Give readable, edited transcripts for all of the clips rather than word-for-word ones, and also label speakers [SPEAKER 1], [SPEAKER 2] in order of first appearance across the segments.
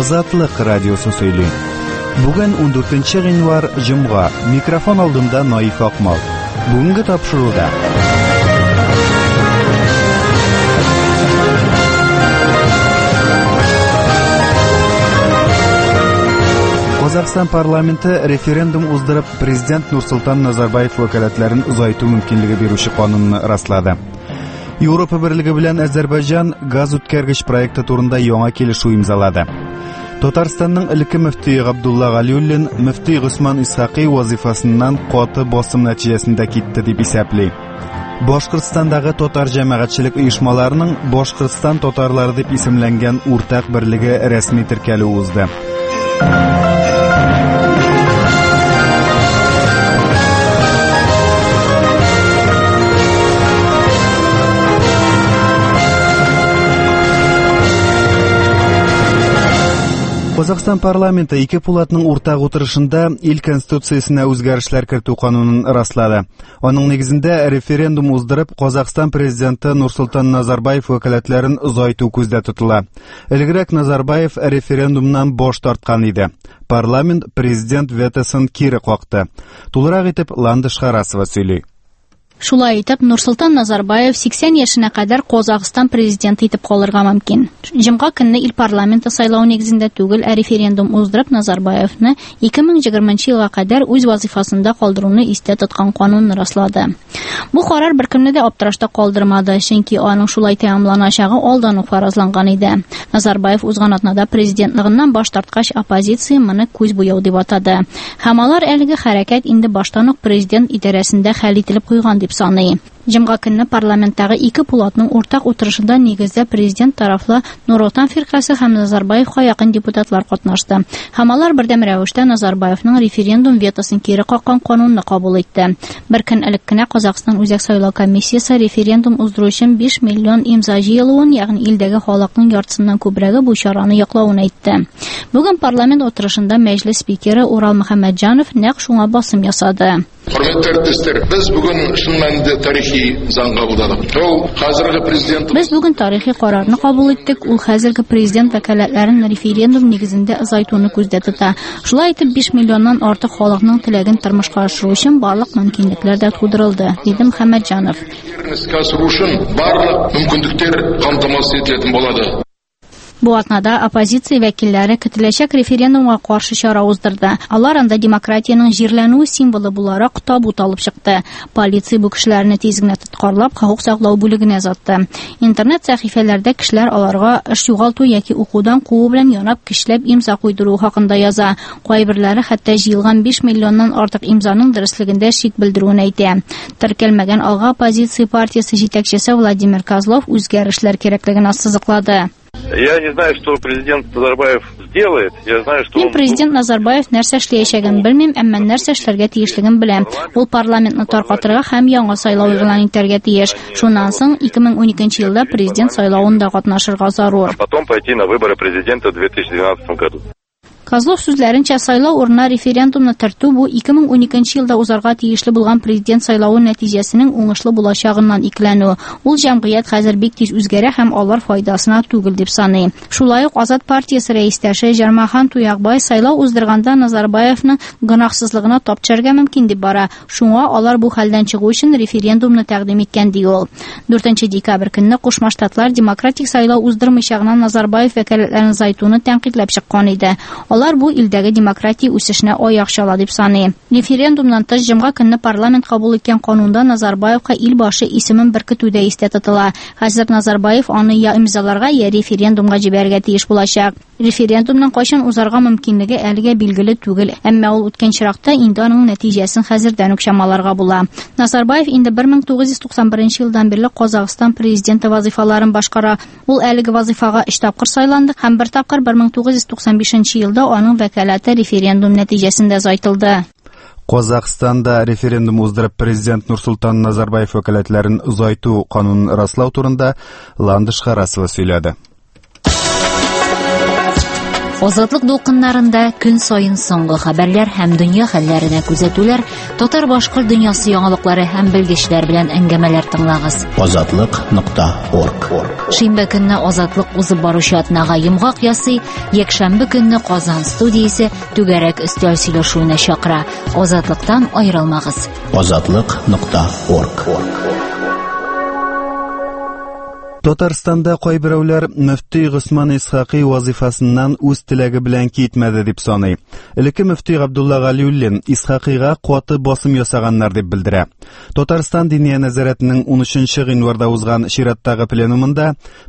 [SPEAKER 1] Азатлык радиосы сөйли. Бүген 14 гыйнвар җомга. Микрофон алдында Наиф Акмал. Бүгенге тапшыруда Казакстан парламенты референдум уздырып, президент Нурсултан Назарбаев вәкаләтләрен озайту мөмкинлеге бирүче канунны раслады. Европа Берлеге белән Азәрбайҗан газ үткәргеч проекты турында яңа килешү имзалады. Татарстанның элекке мөфтие Габдулла Галиуллин мөфти Госман Исхакый вазифасыннан каты басым нәтиҗәсендә китте дип исәпли. Башкортстандагы татар җәмәгатьчелек оешмаларының Башкортстан татарлары дип исемләнгән уртак берлеге рәсми теркәлү узды. Казакстан парламенты ике пулатның уртак утырышында ил конституциясенә үзгәрешләр кертү канунын раслады. Аның нигезендә референдум уздырып, Казакстан президенты Нурсултан Назарбаев вәкаләтләрен озайту күздә тотыла. Элегрәк Назарбаев референдумнан баш тарткан иде. Парламент президент ветосын кире какты. Тулырак итеп Ландыш Харасова сөйли.
[SPEAKER 2] Шулай итеп, Нурсултан Назарбаев 80 яшенә кадәр Казакстан президенты итеп калырга мөмкин. Җомга көнне ил парламенты сайлау нигезендә түгел, референдум уздырып Назарбаевны 2020 елга кадәр үз вазифасында калдыруны истә тоткан канунны раслады. Бу карар беркемне дә аптырашта калдырмады, чөнки аның шулай тәмамланачагы алдан ук фаразланган иде. Назарбаев узган атнада президентлыгыннан баш тарткач, оппозиция моны күз буяу дип атады. Һәм алар әлеге хәрәкәт инде баштан ук президент идарәсендә хәл ителеп куйган дип саный. Җомга көнне парламенттагы ике пулатның уртак утырышында нигездә президент тарафлы Нур Отан фиркасы һәм Назарбаевка якын депутатлар катнашты. Һәм алар бердәм рәвештә Назарбаевның референдум ветосын кире каккан канунны кабул итте. Бер көн элек кенә Казакстан үзәк сайлау комиссиясе референдум уздыру өчен 5 миллион имза җыелуын, ягъни илдәге халыкның яртысыннан күбрәге бу чараны яклауын әйтте. Бүген парламент утырышында мәҗлес спикеры Урал Мөхәммәтҗанов нәкъ шуңа басым ясады.
[SPEAKER 3] Хөрмәтле әріптестер, без бүген шул мәнендә тарихи заң кабулладык. Ул хәзерге президент.
[SPEAKER 2] Без бүген тарихи карарны кабул иттек. Ул хәзерге президент вәкаләтләрен референдум нигезендә озайтуны күздә тота. Шулай итеп 5 миллионнан артык халыкның теләген тормышка ашыру өчен барлык мөмкинлекләр дә тудырылды, диде Мөхәммәтҗанов.
[SPEAKER 3] Барлык мөмкинлекләр камтамасыз ителәтен булады.
[SPEAKER 2] Бу атнада оппозиция вәкилләре көтеләчәк референдумга каршы чара уздырды. Алар анда демократияның җирләнү символы буларак табут алып чыкты. Полиция бу кешеләрне тиз генә тоткарлап, хокук саклау бүлегенә озатты. Интернет сәхифәләрдә кешеләр аларга эш югалту яки укудан куу белән янап кишләп имза куйдыру хакында яза. Кайберләре хәтта җыелган 5 миллионнан артык имзаның дөрестлегендә шик белдерүен әйтә. Теркәлмәгән алга оппозиция партиясе җитәкчесе Владимир Козлов үзгәрешләр кирәклеген ассызыклады.
[SPEAKER 4] Я не знаю, что президент Назарбаев сделает. Я знаю, что
[SPEAKER 2] Мин президент Назарбаев нәрсә эшләячәген белмим, әмма нәрсә эшләргә тиешлеген беләм. Ул парламентны таркатырга һәм яңа сайлау игълан итәргә тиеш. Шуннан соң 2012 елда президент сайлавында катнашырга зарур.
[SPEAKER 4] Потом пойти на выборы президента в 2012 году.
[SPEAKER 2] Козлов сүзләренчә, сайлау урынына референдумны тертү бу 2012 елда узарга тиешле булган президент сайлавы нәтиҗәсенең уңышлы булачагыннан икләнү. Ул җәмгыять хәзер бик тиз үзгәрә һәм алар файдасына түгел дип саный. Шулай ук Азат партиясе рәистәше Җармахан Туягбай сайлау уздырганда Назарбаевның гөнаһсызлыгына тапчырга мөмкин дип бара. Шуңа алар бу хәлдән чыгу өчен референдумны тәкъдим иткән ди ул. 4 декабрь көнне Кушма Штатлар демократик сайлау уздырмыйчагына Назарбаев вәкаләтләрен озайтуны тәнкыйтьләп чыккан иде. Алар бу илдәге демократия үсешенә аяк чала дип саный. Референдумнан тыш җомга көнне парламент кабул иткән канунда Назарбаевка ил башы исемен беркетүдә истә тотыла. Хәзер Назарбаев аны я имзаларга, я референдумга җибәрергә тиеш булачак. Референдумның кайчан узарга мөмкинлеге әлегә билгеле түгел, әмма ул үткән чиракта инде аның нәтиҗәсен хәзердән үк чамаларга була. Назарбаев инде 1991 елдан бирле Казакстан президенты вазифаларын башкара. Ул әлеге вазифага 3 тапкыр сайланды һәм 1 тапкыр 1995 елда аның вәкаләте референдум нәтиҗәсендә озайтылды.
[SPEAKER 1] Казакстанда референдум уздырып президент Нурсултан Назарбаев вәкаләтләрен озайту канунын раслау турында Ландыш Харасова сөйләде.
[SPEAKER 5] Азатлык дулкыннарында көн сайын соңгы хәбәрләр һәм дөнья хәлләренә күзәтүләр, татар-башкорт дөньясы яңалыклары һәм белгечләр белән әңгәмәләр тыңлагыз.
[SPEAKER 6] Азатлык.орг.
[SPEAKER 5] Шимбә көнне Азатлык узып баручы атнага йомгак ясый, якшәмбе көнне Казан студиясе түгәрәк өстәл сөйләшүенә чакыра. Азатлыктан аерылмагыз.
[SPEAKER 6] Азатлык.орг.
[SPEAKER 1] Татарстанда кайберәүләр мөфти Госман Исхакый вазифасыннан үз теләге белән китмәде дип саный. Элекке мөфти Габдулла Галиуллин Исхакыйга каты басым ясаганнар дип белдерә. Татарстан Диния нәзарәтенең 13 гыйнварда узган чираттагы пленумында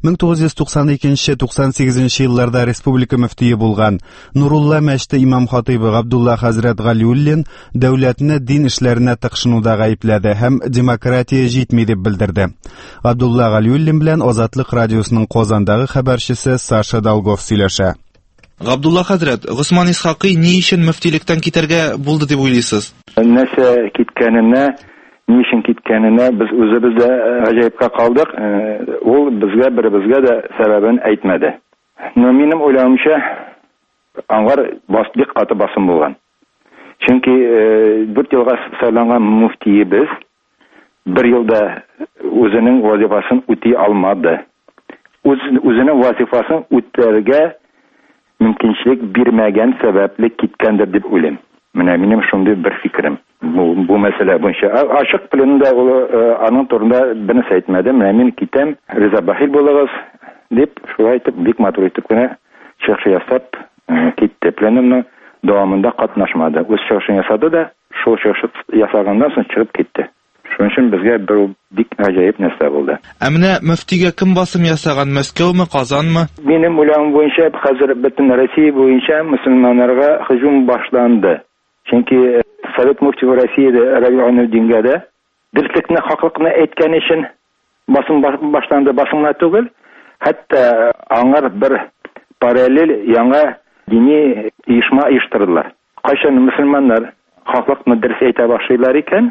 [SPEAKER 1] 1992-98 елларда республика мөфтие булган Нурулла мәчете имам хатибы Габдулла хәзрәт Галиуллин дәүләтне дин эшләренә тыкшынуда гаепләде һәм демократия җитми дип белдерде. Габдулла Галиуллин белән Азатлык радиосының Казандагы хәбәрчесе Саша Долгов сөйләшә.
[SPEAKER 7] Габдулла хәзрәт, Госман Исхакый ни өчен мөфтилектән китәргә булды дип уйлыйсыз?
[SPEAKER 8] Нәрсә киткәненә, ни өчен киткәненә без үзебез дә гаҗәепкә калдык. Ул безгә дә сәбәбен әйтмәде. Минем уйлавымча, аңгар бик каты басым булган. Чөнки 4 елга сайланган муфтиебез 1 елда үзенең вазифасын үти алмады. Үзенең вазифасын үтәргә мөмкинчелек бирмәгән сәбәпле киткәндер дип уйлыйм. Менә минем шундый бер фикерем. Бу мәсьәлә буенча ачык пленумда ул аның турында бернәрсә әйтмәде. Менә мин китәм, риза бахил булыгыз дип шулай итеп бик матур итеп кенә чыгыш ясап китте. Пленумның дәвамында катнашмады. Үз чыгышын ясады да, шул чыгыш ясаганнан соң чыгып китте. Шуның өчен безгә бер бик гаҗәеп нәрсә булды.
[SPEAKER 7] Ә менә мөфтигә кем басым ясаган? Мәскәүме, Казанмы?
[SPEAKER 8] Минем уйлавым буенча хәзер бөтен Россия буенча мөселманнарга һөҗүм башланды. Чөнки Совет муфтие Россиядә Раби'ун-ад-Дингә дә дөреслекне, хаклыкны әйткән өчен басым башланды, басымна түгел. Хәтта аңар бер параллель яңа дини оешма оештырдылар. Кайчан мөселманнар хаклыкны дөрес әйтә башлыйлар икән,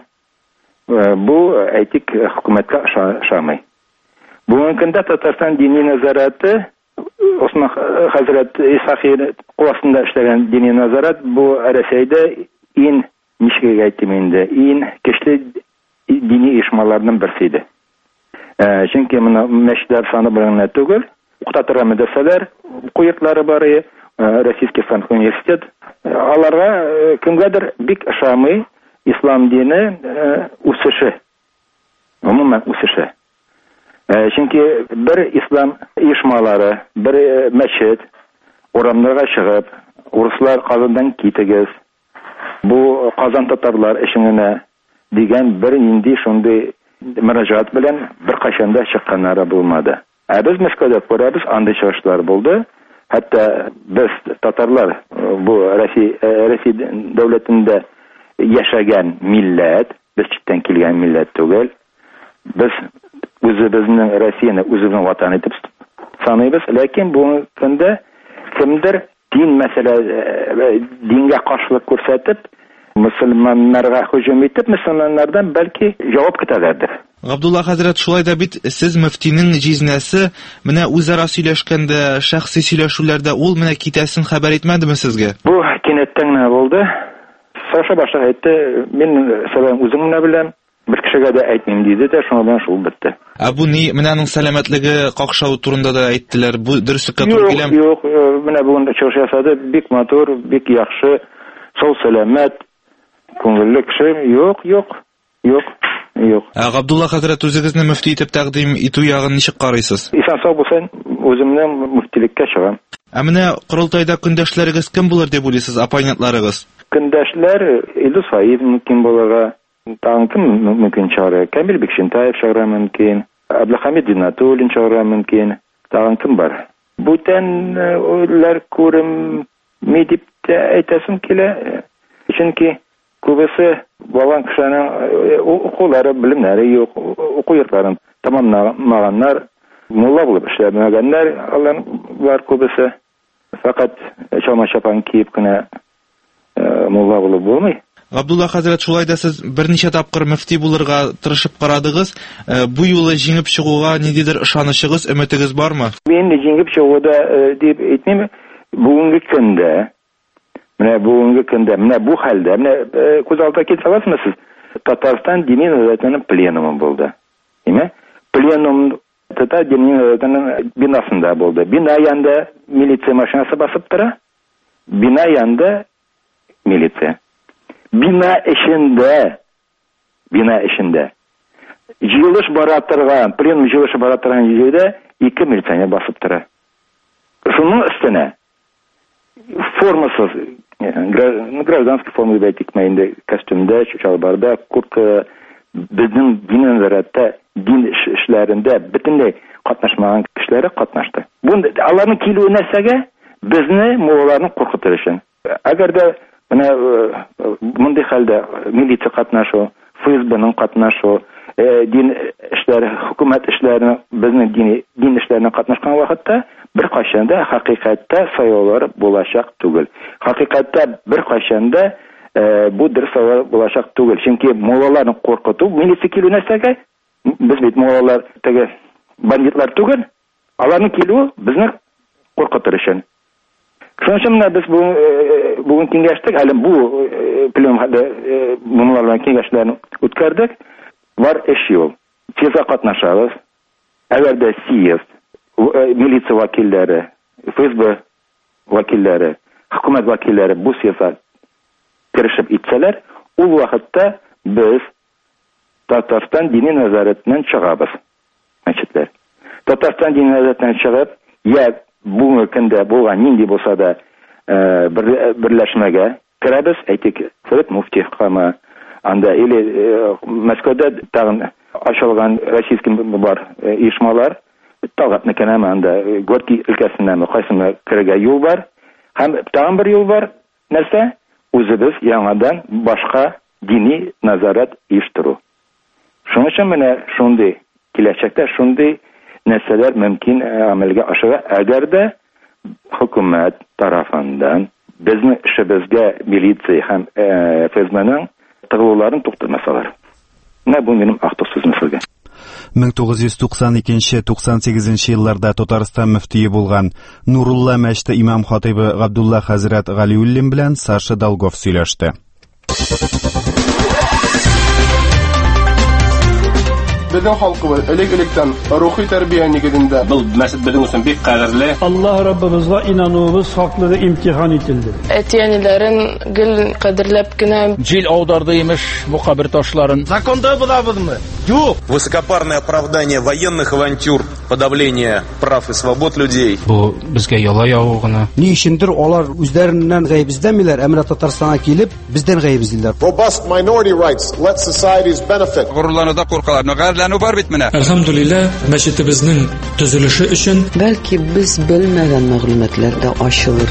[SPEAKER 8] бу әйтик хөкүмәткә ошамый. Бүгенге көндә Татарстан дини нәзарәте, Осман хәзрәт Исхакый куасында эшләгән дини нәзарәт, бу Россиядә иң ничек әйтим инде, иң көчле дини оешмаларның берсе иде. Чөнки моны мәчетләр саны белән түгел, укытырга мәдрәсәләр, куйыклары бар, Российский француз университет, аларга кемгәдер бик ошамый ислам дине үсеше. Гомумән үсеше. Чөнки бер ислам оешмалары, бер мәчет урамнарга чыгып, урыслар Казандан китегез, бу Казан татарлар эшенә дигән бер инде шундый мөрәҗәгать белән бер кайчанда чыкканнары булмады. Без Мәскәүдә күрәбез, андый чыгышлар булды. Хәтта без татарлар бу Россия дәүләтендә яшәгән милләт, без читтән килгән милләт түгел. Без үзебезнең Россияны үзебезнең ватан итеп саныйбыз, ләкин бу көндә кемдер дин мәсьәлә дингә каршылык күрсәтеп, мөселманнарга һөҗүм итеп, мөселманнардан бәлки җавап көтәләрдер.
[SPEAKER 7] Габдулла хәзрәт, шулай да бит сез мөфтинең җизнәсе, менә үзара сөйләшкәндә, шәхси сөйләшүләрдә ул менә китәсен хәбәр итмәдеме сезгә?
[SPEAKER 8] Бу кинәттән генә булды. Саша башы әйтте, мин сәлам үзем менә беләм, бер кешегә дә әйтмим диде дә, шуңа белән шул бетте.
[SPEAKER 7] Бу ни, менә аның сәламәтлеге какшау турында да әйттеләр. Бу дөреслеккә туры киләме?
[SPEAKER 8] Юк, менә бүген чыгыш ясады, бик матур, бик яхшы, сау сәламәт, күңелле кеше. Юк.
[SPEAKER 7] Габдулла хәзрәт, үзегезне мөфти итеп тәкъдим итү ягын ничек карыйсыз?
[SPEAKER 8] Исән сау булсын, үземнең мөфтилеккә чыгам.
[SPEAKER 7] Менә Корылтайда көндәшләрегез кем булыр дип уйлыйсыз, оппонентларыгыз?
[SPEAKER 8] Көндәшләр Илдус Фаиз мөмкин булырга, тагын кем мөмкин чыгар? Камил Бекшентаев чыгара мөмкин, Абдулхамид Динатуллин чыгара мөмкин, тагын кем бар? Бүтән уйлар күренми дип әйтәсем килә. Чөнки күбесе балан кешенең укулары, белемнәре юк, уку йортларын тамамлаганнар, мулла булып эшләмәгәннәр, алар бар күбесе. Фақат чалма-чапан киеп кенә мулла булып булмый.
[SPEAKER 7] Габдулла хәзрәт, шулай да сез берничә тапкыр мөфти булырга тырышып карадыгыз. Бу юлы җиңеп чыгуга ниндидер ышанычыгыз, өметегез бармы?
[SPEAKER 8] Мин җиңеп чыгуда дип әйтмим. bugungi kunda bu halda ko'z oldiga keltira olasizmi? Tatariston diniy nazoratining plenumi bo'ldi. Nima? Plenum Tatar diniy nazoratining binosida bo'ldi. Bino yonida militsiya mashinasi bosib turadi. Bino yonida militsiya. Bino ishinde yig'ilish boratirgan, plenum yig'ilishi boratirgan yerda 2 militsioner bosib turadi. Şunun üstüne formasız, gражданский forma da tikmeyinde, kostümde, şalvarda, kurtka, bizim din nazarette, din işlerinde bütünlüğü katlaşmayan kişilere katlaştı. Bunda Allah'ın kiluğu nesege, bizni Moğolların korkuturuşun. Eğer de bunday halde militiya katnaşı, FSB'nin katnaşı, din işleri, hükümet işlerini, bizning din işlerine katnaşkan vakitte bir qaşanda haqiqatda sayolar bo'lashaq tugul. Haqiqatda bir qaşanda bu dir sayolar bo'lashaq tugul. Chunki mo'g'ullarni qo'rqituv, militsiya kelunasaga biz mo'g'ullar tege banditlar tugul. Ularning keluvi bizni qo'rqitirishi. Shuning uchun biz bugun kengashdik, hali bu plenumda bunlar bilan kengashlarni o'tkazdik. Var ish yo'l. Tezda qatnashamiz. Agarda siyest militsiya vakilleri, FSB vakilleri, hükümet vakilleri bu siyasat kirişip itseler, o vakitte biz Tatariston dini nazaretinden çıkabız. Tatariston dini nazaretinden çıkıp, ya bu mülkünde boğan nindi bolsa da birleşmege kirabız, aytik Sovet Mufti Hikama, anda ili Moskvada tağın açılgan Rossiyski var işmalar, Talgatni kanamanda Gorki ülkesinden qaysini kirga yo'l var. Ham tağın bir yo'l var. Narsa? O'zimiz yangidan boshqa diniy nazorat uyushturu. Shuning uchun mana shunday kelajakda shunday narsalar mumkin amalga oshadi agarda hukumat tarafidan bizni ishimizga militsiya ham FSB'ning tig'uvlarini to'xtatmasalar. Bu benim aqtiq so'zim sizga.
[SPEAKER 1] 1992-98 yıllarda Tatariston müftiyi bo'lgan Nurullah Мәчете imam xatibi Abdullah Hazrat G'aliullin bilan Sasha Dolgov сөйләште.
[SPEAKER 9] Bizning xalqimiz элек-электән ruhiy tarbiya nigidində
[SPEAKER 10] bu məsəl bizim üçün bir qadərli.
[SPEAKER 11] Allah Rabbimizə inanmağımız haqlığı imtihan edildi.
[SPEAKER 12] Etiyanilərin gül qədərləb günə
[SPEAKER 13] cil avdardıymış bu qəbir taşların.
[SPEAKER 14] Zakonda bulamızmı?
[SPEAKER 13] Yox.
[SPEAKER 15] Высокопарное оправдание военных авантюр, подавление прав и свобод людей.
[SPEAKER 16] Bu bizə yala yağıqını.
[SPEAKER 17] Ni işindir onlar üzlərindən qəybizləmirlər, əmrə Tataristana kelib bizdən qəybizdirlər.
[SPEAKER 18] Robust minority rights let societies benefit.
[SPEAKER 13] Qurullarında qorqalarını var bitmine.
[SPEAKER 16] Elhamdülillah məscidimizin düzülüşü üçün
[SPEAKER 19] belki biz bilmeden məlumatlar da aşılır.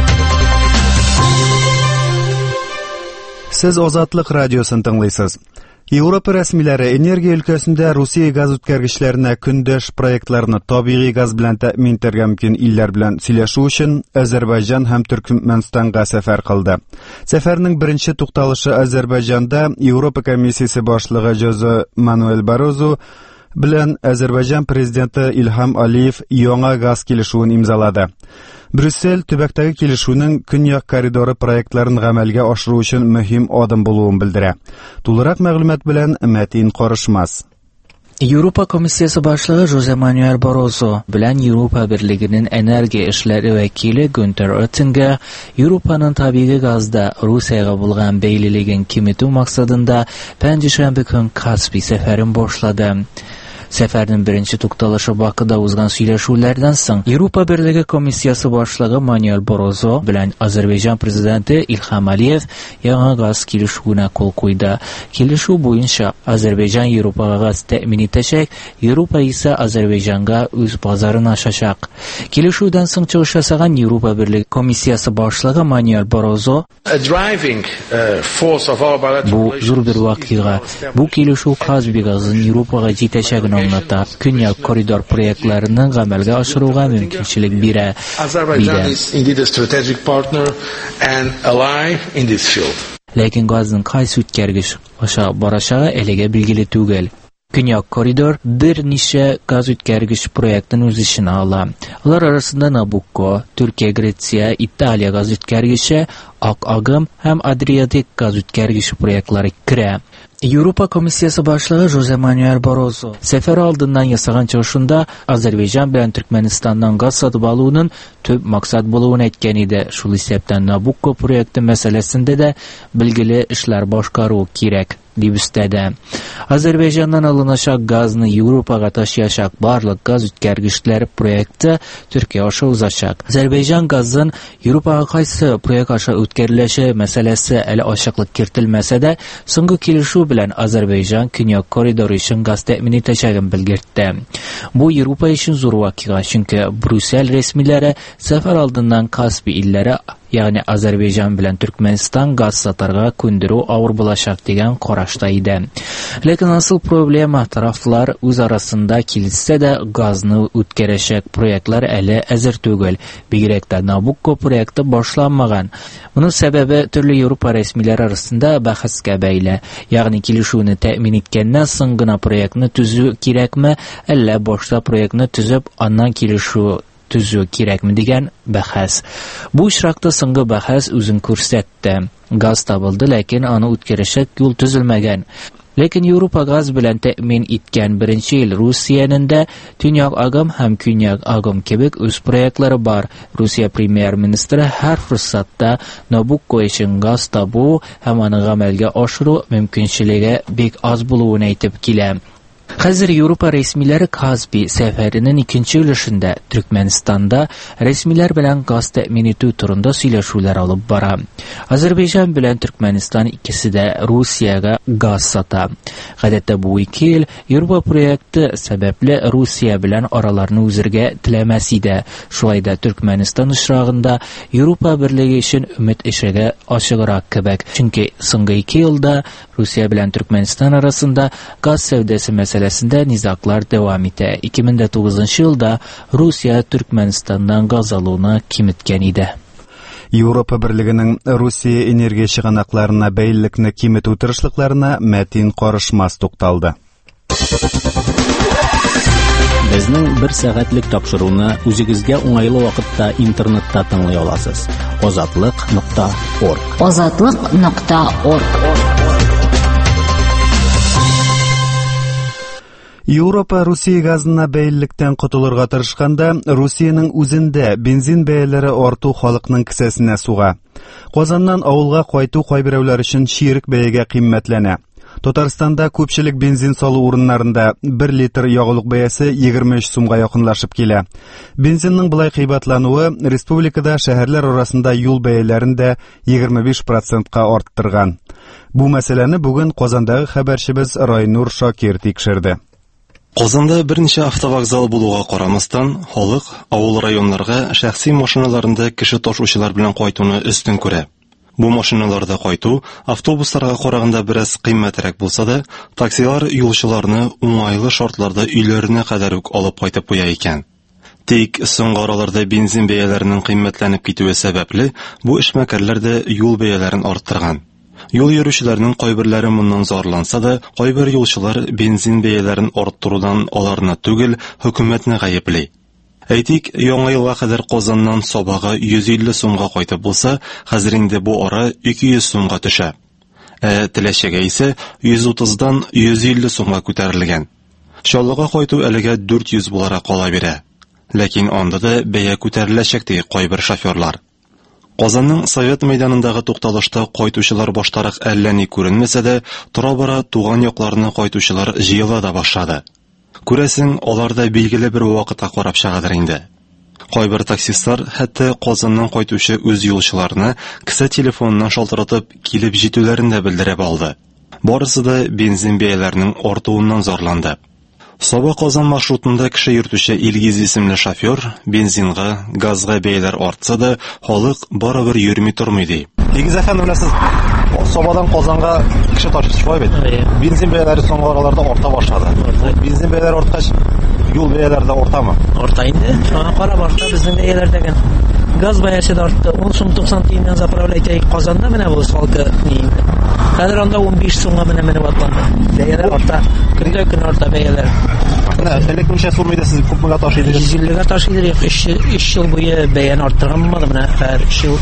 [SPEAKER 1] Siz Ozodlik radiosini tinglaysiz. Yevropa rasmiylari energiya өлкәсендә Rossiya gaz o'tkazgichlarına kundosh proyektlarni tabiiy gaz bilan ta'min etishga mumkin illar bilan сөйләшү өчен Ozarbayjon ham Turkmanistonga safar qildi. Safarning birinchi to'xtalishi Ozarbayjonda Yevropa komissiyasi boshlig'i Jose Manuel Barroso bilan Ozarbayjon prezidenti Ilham Aliyev yangi gaz kelishuvini imzoladi. Brüssel tübəkdəgi kelişuning Künyoq koridori proyektlarini amalga oshirish uchun muhim odim bo'lganini bildirdi. To'liq ma'lumot bilan Metin Qorishmas.
[SPEAKER 20] Yevropa komissiyasi boshlig'i Jose Manuel Barroso bilan Yevropa birligining energiya ishlari vakili Günther Oettinger Yevropaning tabiiy gazda Rossiyaga bo'lgan beyliligini kemituv maqsadida panshanba kuni Kaspiy safarini boshladi. Safarning birinchi to'xtalishi Bakıda o'zgan сөйләшүләрдән so'ng Yevropa birligi komissiyasi boshlig'i Manuel Barroso bilan Ozarbayjon prezidenti Ilham Aliyev yangi gaz kelishuvina qo'l qo'ydi. Kelishuv bo'yicha Ozarbayjon Yevropaga gaz ta'min etacak, Yevropa esa Ozarbayjonga o'z bozorini ochacak. Kelishuvdan so'ng chiqish yasagan Yevropa birligi komissiyasi boshlig'i Manuel Barroso bu zo'r bir voqea. Bu kelishuv Kaspiy gazining Yevropaga yetacagini anglata. Künyoq koridor proyektlarini amalga oshirishga mumkinchilik beradi.
[SPEAKER 14] Azerbaijan is indeed a strategic partner and ally in this field.
[SPEAKER 20] Lekin gazning qaysi o'tkazgich osha borashig'i eliga belgili tugul. Künyak koridor bir neçə gaz ütkərgich proyektini öz içinə ala. Onlar arasında Nabucco, Türkiye, Gretsiya, İtaliya gaz ütkərgiçi, Ak-Agım həm Adriatik gaz ütkərgiçi proyektləri kirə. Avropa Komissiyası başlığı Jose Manuel Barroso səfər aldından yasağan çıxışında Azərbaycan bilən Türkmenistandan qaz satıb alığının tüp maksat bulduğunu etken idi. Şul isəbdən Nabucco proyekti məsələsində də bilgili işlər başqarı kirək. Libüstədə. Azərbaycandan alınacaq qazni Avropaga taşıyacaq barlıq qaz ütkərgiçləri proyekti Türkiyə aşa uzacaq. Azərbaycan qazın Avropaga qaysı proyekt aşa ütkəriləşi məsələsi ələ aşıqlıq kirtilməsə də, sıngı kilişu bilən Azərbaycan Künyak koridoru üçün qaz təmin edəcəyini bildirdi. Bu Avropa üçün zor vakiqa, çünki Brüssel resmiləri səfər aldından Kaspi illəri, yani Azərbaycan bilən Türkmenistan qaz satarğa kündürü ağır bulaşaq degen qoraşda idi. Lakin asıl problema taraflar öz arasında kilitsə də qazni ütkərəşək proyektlər əli əzir tügül. Bigirəkdə Nabucco proyekti başlanmağan. Bunun səbəbi türlü Avropa resmiləri arasında bəhs qəbəylə, yani kilişuni təmin etkəndən sınqına proyektini tüzü kirəkmi, əllə başda proyektini tüzüb andan kilişu tüzü kirekmi degen bəhs. Bu işrakta sıngı bəhs üzün kürsətdi. Gaz tabıldı, lakin anı ütkərəşək yol tüzülməgən. Lakin Avropa gaz bilən təmin etken birinci il Rusiyanın da Tünyak Agım hem Künyak Agım kebek öz proyektləri var. Rusiya Premier Ministri hər fırsatda Nabucco için gaz tabu hem anı əməlgə aşırı mümkünçiliğe bek az bulduğunu aytıb kiləm. Hazır Avropa resmiləri Kaspi səfərinin ikinci ilişində Türkmenistan'da resmiler bilen gaz təmin etü turunda söyləşular alıb bara. Azərbaycan bilen Türkmenistan ikisi de Rusiyaga gaz sata. Qədətdə bu iki il Avropa proyekti səbəbli Rusiya bilen aralarını üzərgə tiləməsi idi. Şuayda Türkmenistan işrağında Avropa Birliği için ümit işəgə aşığıraq kəbək. Çünki sıngı iki yılda Rusiya bilen Türkmenistan arasında gaz sevdəsi məsələsində nizaqlar devam etdi. 2009 yılda Rusiya Türkmenistan'dan gaz alığını kim etken idi.
[SPEAKER 1] Avropa Birliğinin Rusiya energiya шығанақларына бәйлілікні кеміту тырышлықларына мәтин қарышмас тоқталды.
[SPEAKER 6] Безнең бер сәгатьлек тапшыруны үзегезгә уңайлы вакытта интернетта тыңлый аласыз. Ozatliq.org.
[SPEAKER 5] Ozatliq.org.
[SPEAKER 1] Европа Русия газына бәйліліктен құтылырға тырышқанда, Русияның үзінде бензин бәяләре арту халықның кісәсенә суға. Казаннан авылга кайту кайберәүләр өчен ширек бәягә кыйммәтләнә. Татарстанда күпчелек бензин салу урыннарында 1 литр ягылык бәясе 23 сумга якынлашып килә. Бензинның булай кыйбатлануы республикада шәһәрләр арасында юл бәяләрен дә 25%-ка арттырган. Бу мәсьәләне бүген Казандагы хәбәрчебез Райнур Шакир тикшерде.
[SPEAKER 21] Казанда берничә автовокзал булуга карамастан, халык авыл районнарга шәхси машиналарында кеше ташучылар белән кайтуны өстен күрә. Бу машиналарда кайту автобусларга караганда бераз кыйммәтрәк булса да, таксилар юлчыларны уңайлы шартларда өйләренә кадәр үк алып кайтып куя икән. Тик соңгы араларда бензин бәяләренең кыйммәтләнеп китүе сәбәпле бу эшмәкәрләр дә юл бәяләрен арттырган. Юл йөрүчеләрнең кайберләре моннан зарланса да, кайбер юлчылар бензин бәяләрен арттырудан аларны түгел, хөкүмәтне гаепли. Әйтик, яңа елга кадәр Казаннан Сабага 150 сумга кайтып булса, хәзер инде бу ара 200 сумга төшә. Теләчәгә исә 130дан 150 сумга күтәрелгән. Чаллыга кайту әлегә 400 буларак кала бирә. Ләкин анда да бәя күтәреләчәк ди кайбер шоферлар. Казанның Совет мәйданындагы тукталышта кайтучылар баштарак әллә ни күренмәсә дә, тора-бара туган якларына кайтучылар җыела да башлады. Күрәсең, алар да билгеле бер вакытка карап чыгадыр инде. Кайбер таксистлар хәтта Казаннан кайтучы үз юлчыларына кесә телефоннан шалтыратып килеп җитүләрен дә белдереп алды. Барысы да бензин бәяләренең артуыннан зарланды. Саба-Казан маршрутында кеше йөртүче Илгиз исемле шофер бензинга, газга бәяләр артса да, халык барыбер йөрми тормый ди.
[SPEAKER 22] Илгиз әфәнде, беләсез, Сабадан Казанга кеше ташып шулай бит. Бензин бәяләре соңгы араларда арта башлады. Бензин бәяләре арткач, юл бәяләре дә артамы?
[SPEAKER 23] Арта инде. Шуңа карап арта безнең бәяләр дәгән.
[SPEAKER 3] Газ бәясе дә артты. 10 сум 90 тиеннән заправлять Казанда менә бу салкы нинди. Хәзер анда 15 сумга менеп атланды. Бәяләр арта. Көн арта бәяләр.
[SPEAKER 22] Элек ничә сум иде сез күпмегә ташыйдыгыз?
[SPEAKER 3] 150-гә ташыйдык. 3 ел буе бәяне арттырган булмады менә. Хәзер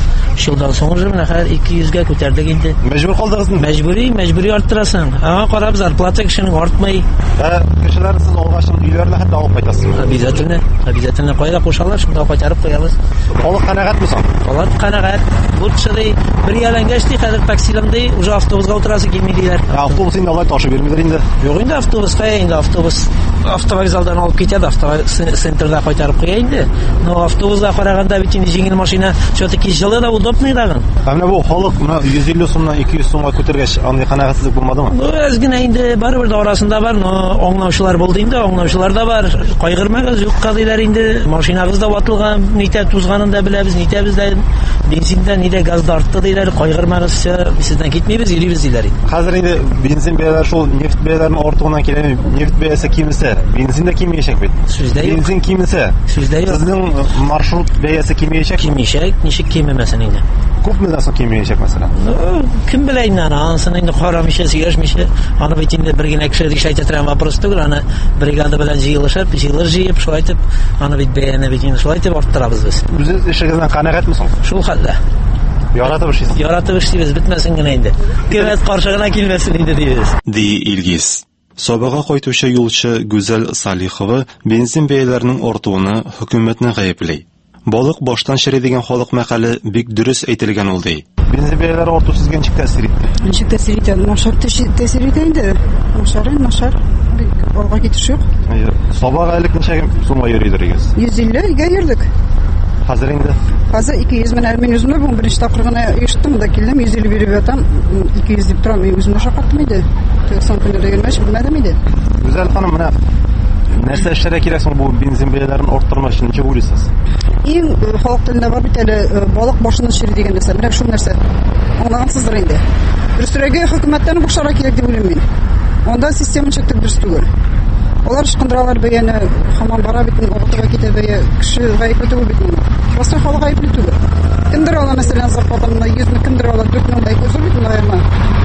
[SPEAKER 3] 3 елдан соң уже менә хәзер 200-гә күтәрдек инде.
[SPEAKER 22] Мәҗбүр калдыгызмы?
[SPEAKER 3] Мәҗбүри арттырасың. Аңа карап зарплата кешенең артмый.
[SPEAKER 22] Кешеләр сез алгачын өйләренә хәтта алып кайтасызмы?
[SPEAKER 3] Обязательно кайда кушалар, шунда кайтарып куябыз.
[SPEAKER 22] Халык канәгатьме соң?
[SPEAKER 3] Халык канәгать. Бурчыды, бер ялангачты хәзер таксилымды, уже автобуска утырасы килмидиләр.
[SPEAKER 22] Автобус инде алай ташып бирмиләр инде.
[SPEAKER 3] Юк инде автобуска, инде автобус автовокзалдан алып китәде, центрда кайтарып куя инде. Но автобуска караганда бит инде җиңел машина, все-таки җылы да удобный дагы.
[SPEAKER 22] Менә бу халык менә 150 сумнан 200 сумга күтәргәч, аны канәгатьсезлек булмадымы?
[SPEAKER 3] Бу әзгенә инде барыбер да арасында бар, но аңлаучылар булды инде, аңлаучылар да бар. Кайгырмагыз, юк кадыйлар инде, машинагыз да ватылган, нитә тузганын да беләбез, нитә бездә бензиндә, нидә газда артты диләр, кайгырмагыз, сездән китмибез, йөрибез диләр.
[SPEAKER 22] Хәзер инде бензин бәяләре шул нефт бәяләренең артуыннан килә. Нефт бәясе кимсә, бензин дә кимәячәк бит. Бензин кимсә, сезнең маршрут бәясе кимәячәк.
[SPEAKER 3] Ничек кимәмәсен инде?
[SPEAKER 22] Күпме соң кимәячәк мәсәлән?
[SPEAKER 3] Кем белә инде анысын инде карамыйча, сөйләшмичә, аны бит инде бер генә кеше решать итәргә вопрос түгел, аны бригада белән җыелып, шулай итеп, аны бит бәяне бит инде шулай итеп арттырабыз без.
[SPEAKER 22] Үз эшегездән канәгатьме соң?
[SPEAKER 3] Шул хәлдә.
[SPEAKER 22] Яратып эшлисез.
[SPEAKER 3] Яратып эшлибез, бетмәсен генә инде. Кемәт каршыгына килмәсен инде дибез.
[SPEAKER 21] Ди Илгиз. Сабага кайтучы юлчы Гүзәл Салихова бензин бәяләренең артуына хөкүмәтне гаеплей. Балык баштан шире дигән халык мәкале бик дөрес әйтелгән ул ди.
[SPEAKER 22] Бензин бәяләре арту сезгә ничек тәэсир итте?
[SPEAKER 4] Ничек тәэсир итте? Тәэсир итте инде. Начар. Бик алга китеш юк.
[SPEAKER 22] Сабага элек ничә сумга йөридегез?
[SPEAKER 4] 150-гә йөрдек.
[SPEAKER 22] Хәзер инде.
[SPEAKER 4] Хәзер 200 менә мин үземне бу беренче тапкыр гына оештым да килдем, 150 биреп ятам, 200 дип торам, мин үземне шакаттым иде. Телефон көннәрдә генә белмәдем иде.
[SPEAKER 22] Гүзәл ханым, менә нәрсә эшләргә кирәк соң бу бензин бәяләрен арттырмаш өчен ничек уйлыйсыз?
[SPEAKER 4] Иң халык телендә бар бит әле балык башыннан шире дигән нәрсә. Менә шул нәрсә. Аңлагансыздыр инде. Дөресрәге хөкүмәттән бушара кирәк дип уйлыйм мин. Анда система чыктык дөрес түгел. Алар ышкындыралар бәяне, һаман бара бит, ортага китә бәя, кеше гаепле түгел бит моны. Просто халык гаепле түгел. Кемдер ала мәсәлән зарплатаны 100 мең, кемдер ала 4 мең бәя күзер бит наверное.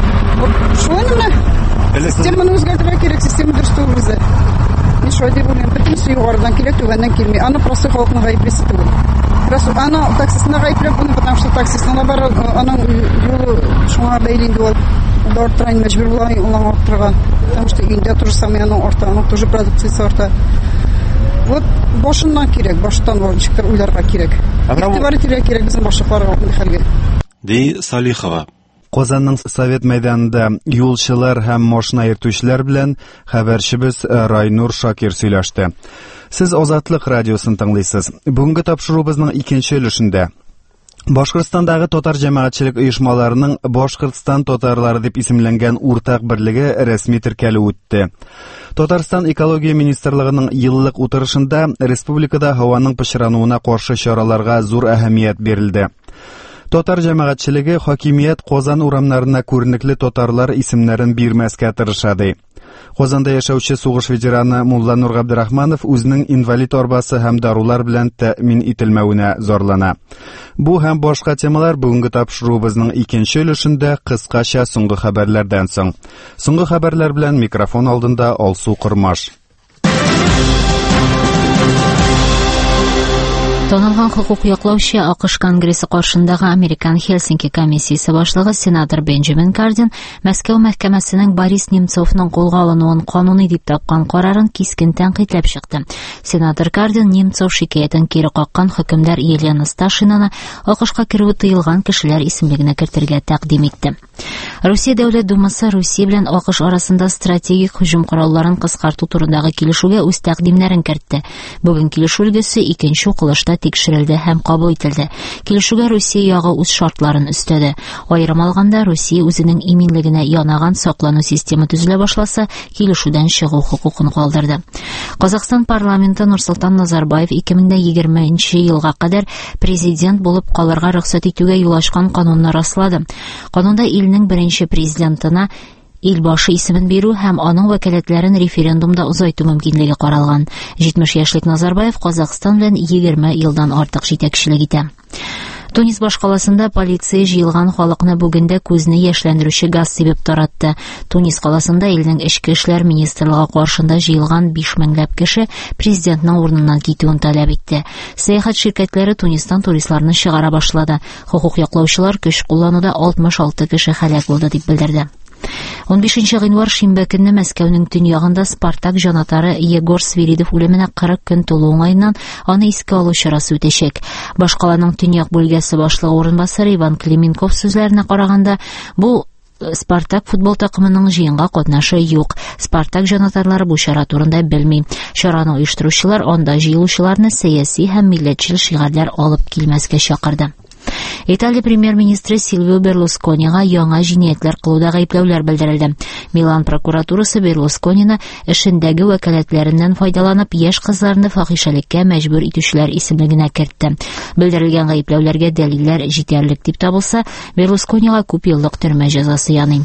[SPEAKER 4] Шулай гына. Системаны үзгәртергә кирәк, система дөрес түгел бездә. Мин шулай дип уйлыйм, бөтенесе югарыдан килә, түбәннән килми. Аны просто халыкны гаеплесе түгел. Просто аны таксисына гаепләп, потому что таксисына бар, аның юлы шуңа бәйле инде ул. Дортрайн мәҗбүр була улан арттырга. Потому что инде тоже самое оно арта, оно тоже продукциясы арта. Вот башыннан кирәк, баштан ничектер уйларга кирәк. Игътибар итәргә кирәк безнең башкаларга хәлгә.
[SPEAKER 21] Ди Салихова.
[SPEAKER 1] Казанның Совет мәйданында юлчылар һәм машина йөртүчеләр белән хәбәрчебез Райнур Шакир сөйләште. Сез Азатлык радиосын тыңлыйсыз. Бүгенге тапшырубызның икенче өлешендә Башкортстандагы татар җәмәгатьчелек оешмаларының Башкортстан татарлары дип исемләнгән уртак берлеге рәсми теркәлү үтте. Татарстан экология министрлыгының еллык утырышында республикада һаваның пычрануына каршы чараларга зур әһәмият бирелде. Татар җәмәгатьчелеге хакимият Казан урамнарына күренекле татарлар исемнәрен бирмәскә тырышады. Казанда яшәүче сугыш ветераны Мулла Нур Габдрахманов үзенең инвалид арбасы һәм дарулар белән тәэмин ителмәвенә зарлана. Бу һәм башка темалар бүгенге тапшырубызның икенче өлешендә кыскача соңгы хәбәрләрдән соң. Соңгы хәбәрләр белән микрофон алдында Алсу Кырмаш.
[SPEAKER 5] Танылган хукук яклаучы АКШ Конгрессы каршындагы Американ Хельсинки комиссиясе башлыгы сенатор Бенджамин Кардин Мәскәү мәхкәмәсенең Борис Немцовның кулга алынуын кануни дип тапкан карарын кискен тәнкыйтьләп чыкты. Сенатор Кардин Немцов шикаятен кире каккан хөкемдар Елена Сташинаны АКШка кирү тыелган кешеләр исемлегенә кертергә тәкъдим итте. Русия Дәүләт Думасы Русия белән АКШ арасында стратегик һөҗүм коралларын кыскарту турындагы килешүгә үз тәкъдимнәрен кертте. Бүген килешү өлгесе икенче укылышта тикшерелде һәм кабул ителде. Килешүгә Русия ягы үз шартларын өстәде. Аерым алганда, Русия үзенең иминлегенә янаган саклану система төзелә башласа, килешүдән чыгу хукукын калдырды. Казакстан парламенты Нурсултан Назарбаев 2020 елга кадәр президент булып калырга рөхсәт итүгә юл ачкан канунны раслады. Канунда илнең беренче президентына ил башы исемен бирү һәм аның вәкаләтләрен референдумда озайту мөмкинлеге каралган. 70 яшьлек Назарбаев Казакстан белән 20 елдан артык җитәкчелек итә. Тунис башкаласында полиция җыелган халыкны бүгендә күзне яшьләндерүче газ сибеп таратты. Тунис каласында илнең эчке эшләр министрлыгы каршында җыелган 5 меңләп кеше президентның урыныннан китүен таләп итте. Сәяхәт ширкәтләре Тунистан туристларны чыгара башлады. Хукук яклаучылар көч куллануда 66 кеше һәлак булды дип белдерде. 15 гыйнвар шимбә көнне Мәскәүнең төньягында Спартак җанатары Егор Свиридов үлеменә 40 көн тулу уңаеннан аны искә алу чарасы үтәчәк. Башкаланың төньяк бүлгәсе башлыгы орынбасары Иван Клименков сүзләренә караганда, бу Спартак футбол такымының җыенга катнашы юк. Спартак җанатарлары бу чара турында белми. Чараны оештыручылар анда җыелучыларны сәяси һәм милләтчел шигарләр алып килмәскә чакырды. Италия премьер-министры Сильвио Берлусконига яңа җинаятләр кылуда гаепләүләр белдерелде. Милан прокуратурасы Берлусконины эшендәге вәкаләтләреннән файдаланып яшь кызларны фахишәлеккә мәҗбүр итүчеләр исемлегенә кертте. Белдерелгән гаепләүләргә дәлилләр җитәрлек дип табылса, Берлусконига күп еллык төрмә җәзасы яный.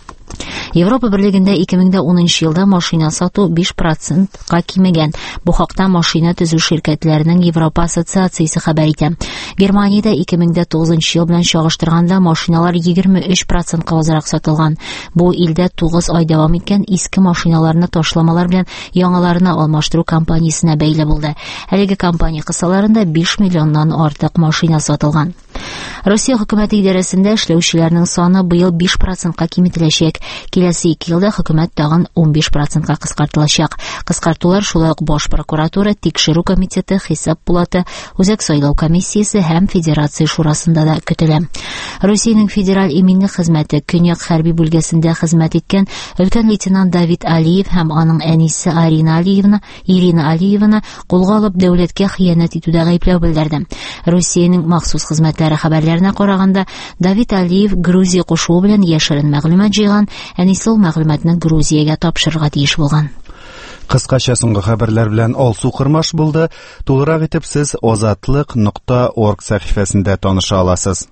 [SPEAKER 5] Европа берлегендә 2010 елда машина сату 5%-ка кимегән. Бу хакта машина төзү ширкәтләренең Европа ассоциациясе хәбәр итә. Германиядә 2009 ел белән чагыштырганда машиналар 23%-ка азрак сатылган. Бу илдә 9 ай дәвам иткән иске машиналарны ташламалар белән яңаларына алмаштыру кампаниясенә бәйле булды. Әлеге кампания кысаларында 5 миллионнан артык машина сатылган. Россия хөкүмәте идарәсендә эшләүчеләрнең саны быел 5%-ка киметеләчәк. Киләсе 2 елда хөкүмәт тагын 15%-ка кыскартылачак. Кыскартулар шулай ук Баш прокуратура, Тикшерү комитеты, Хисап пулаты, Үзәк сайлау комиссиясе һәм Федерация шурасында да көтелә. Россиянең федераль иминлек хезмәте Көньяк хәрби бүлгәсендә хезмәт иткән өлкән лейтенант Давид Алиев һәм аның әнисе Ирина Алиеваны кулга алып дәүләткә хыянәт итүдә гаепләү белдерде. Россиянең махсус хезмәтләре хәбәрләренә караганда, Давид Алиев Грузия кушуы белән яшерен мәгълүмат җыйган, әнисе ул мәгълүматны Грузиягә тапшырырга тиеш булган.
[SPEAKER 1] Кыскача соңгы хәбәрләр белән Алсу Кырмаш булды. Тулырак итеп сез azatlıq.org сәхифәсендә таныша аласыз.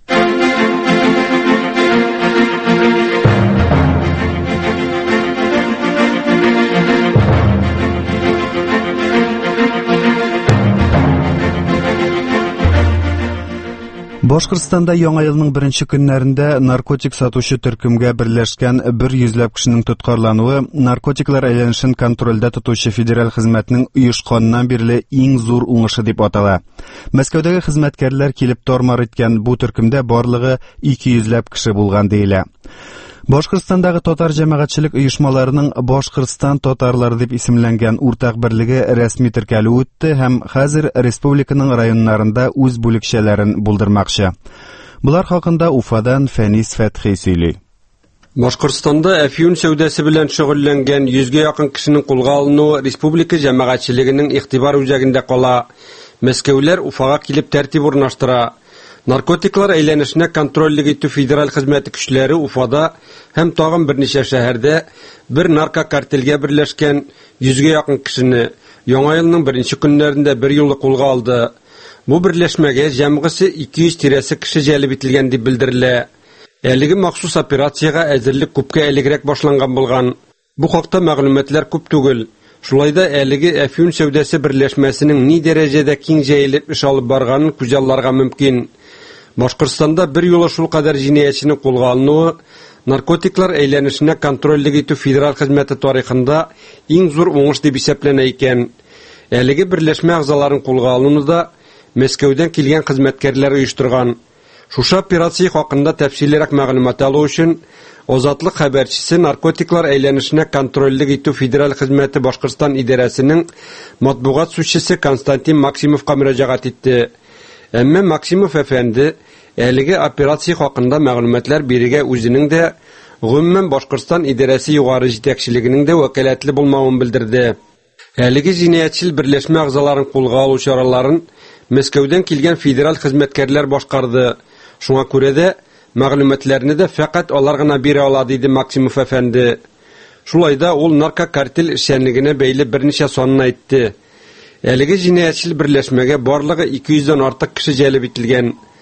[SPEAKER 1] Башкортстанда яңа елның беренче көннәрендә наркотик сатучы төркемгә берләшкән 100 кешенең тоткарлануы наркотиклар әйләнешен контрольдә тотучы федераль хезмәтнең оешканнан бирле иң зур уңышы дип атала. Мәскәүдәге хезмәткәрләр килеп тормар иткән бу төркемдә барлыгы 200 кеше булган диелә. Башкортстандагы татар җәмәгатьчелек оешмаларының Башкортстан татарлары дип исемләнгән уртак берлеге рәсми теркәлү үтте һәм хәзер республиканың районнарында үз бүлекчәләрен булдырмакчы. Булар хакында Уфадан Фәнис Фәтхи сөйли.
[SPEAKER 2] Башкортстанда әфьюн сәүдәсе белән шөгыльләнгән 100-гә якын кешенең кулга алынуы республика җәмәгатьчелегенең игътибар үзәгендә кала. Мәскәүләр Уфага килеп тәртип урнаштыра. Наркотиклар әйләнешенә контрольлек итү федераль хезмәте көчләре Уфада һәм тагын берничә шәһәрдә бер наркокартелгә берләшкән 100-гә якын кешене яңа елның беренче көннәрендә бер юлы кулга алды. Бу берләшмәгә җәмгысе 200 тирәсе кеше җәлеп ителгән дип белдерелә. Әлеге махсус операциягә әзерлек күпкә элегрәк башланган булган. Бу хакта мәгълүматлар күп түгел. Шулай да әлеге әфьюн сәүдәсе берләшмәсенең ни дәрәҗәдә киң җәелеп эш алып барганын күзалларга мөмкин. Башкортстанда бер юлы шул кадәр җинаятьчене кулга алынуы наркотиклар әйләнешенә контрольлек итү федераль хезмәте тарихында иң зур уңыш дип исәпләнә икән. Әлеге берләшмә әгъзаларын кулга алуында Мәскәүдән килгән хезмәткәрләр оештырган. Шушы операция хакында тәфсиллерәк мәгълүмат алу өчен Азатлык хәбәрчесе наркотиклар әйләнешенә контрольлек итү федераль хезмәте Башкортстан идарәсенең матбугат сүзчесе Константин Максимовка мөрәҗәгать итте. Әмма Максимов әфәнде әлеге операция хакында мәгълүматлар бирергә үзенең дә гомумән Башкортстан идарәсе югары җитәкчелегенең дә вәкаләтле булмавын белдерде. Әлеге җинаятьчел берләшмә әгъзаларын кулга алу чараларын Мәскәүдән килгән федераль хезмәткәрләр башкарды. Шуңа күрә дә мәгълүматларны да фақат алар гына бирә ала диде Максимов әфәнде. Шулай да ул наркокартел эшчәнлегенә бәйле берничә санын әйтте. Әлеге җинаятьчел берләшмәгә барлыгы 200-дан артык кеше җәлеп ителгән.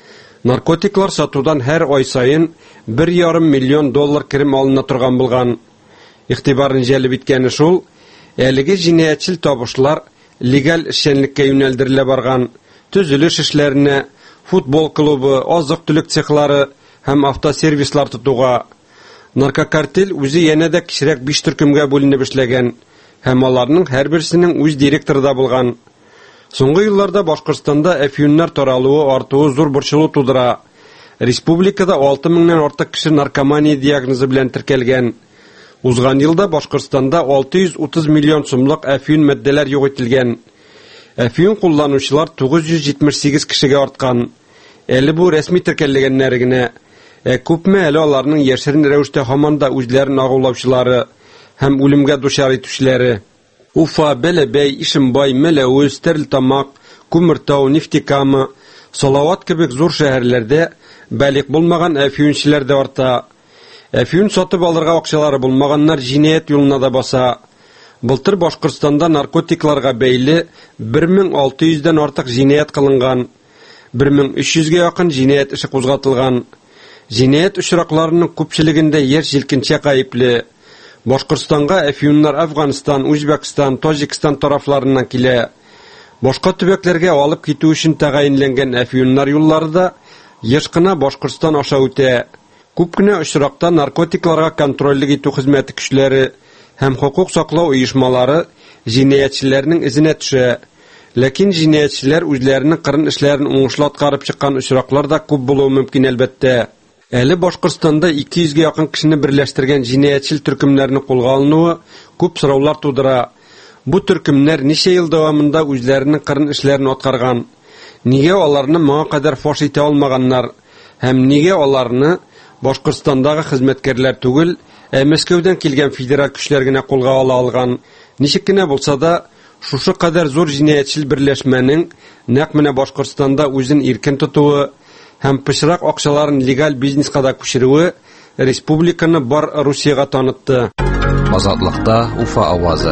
[SPEAKER 2] Наркотиклар сатудан һәр ай сайын $1,5 миллион керем алына торган булган. Игътибарын җәлеп иткәне шул, әлеге җинаятьчел табышлар легал эшчәнлеккә юнәлдерелә барган, төзелеш эшләренә, футбол клубы, азык-төлек цехлары һәм автосервислар тотуга. Наркокартель үзе янә дә кичрәк 5 төркемгә бүленеп эшләгән һәм аларның һәрберсенең үз директоры да булган. Соңгы елларда Башкортстанда әфьюннар таралуы артуы зур борчылу тудыра. Республикада 6000-нан артык кеше наркомания диагнозы белән теркәлгән. Узган елда Башкортстанда 630 миллион сумлык әфьюн матдәләр юк ителгән. Әфьюн кулланучылар 978 кешегә арткан. Әле бу рәсми теркәлгәннәре генә. Күпме әле аларның яшерен рәвештә һаман да үзләрен агулаучылары һәм үлемгә дучар итүчеләре. Уфа, Бәләбәй, Ишембай, Мәләвез, Стәрлетамак, Күмертау, Нефтекама, Салават кебек зур шәһәрләрдә бәлик булмаган әфьюнчеләр дә арта. Әфьюн сатып алырга акчалары булмаганнар җинаять юлына да баса. Былтыр Башкортстанда наркотикларга бәйле 1600-дән артык җинаять кылынган. 1300-гә якын җинаять эше кузгатылган. Җинаять очракларының күпчелегендә яшь җилкенчәк гаепле. Башкортстанга әфьюннар Афганистан, Үзбәкстан, Таҗикстан тарафларыннан килә. Башка төбәкләргә алып китү өчен тәгаенләнгән әфьюннар юллары да еш кына Башкортстан аша үтә. Күп кенә очракта наркотикларга контрольлек итү хезмәте көчләре һәм хукук саклау оешмалары җинаятьчеләрнең изенә төшә. Ләкин җинаятьчеләр үзләренең кырын эшләрен уңышлы аткарып чыккан очраклар да күп булуы мөмкин әлбәттә. Әле Башкортстанда 200-гә якын кешене берләштергән җинаятьчел төркемнәрне кулга алынуы күп сораулар тудыра. Бу төркемнәр ничә ел дәвамында үзләренең кырын эшләрен аткарган? Нигә аларны моңа кадәр фаш итә алмаганнар? Һәм нигә аларны Башкортстандагы хезмәткәрләр түгел, Мәскәүдән килгән федераль көчләр генә кулга ала алган? Ничек кенә булса да, шушы кадәр зур җинаятьчел берләшмәнең нәкъ менә Башкортстанда үзен иркен тотуы һәм пычрак акчаларын легал бизнеска да күчерүе республиканы бар Русиягә танытты.
[SPEAKER 7] Азатлыкта Уфа авазы.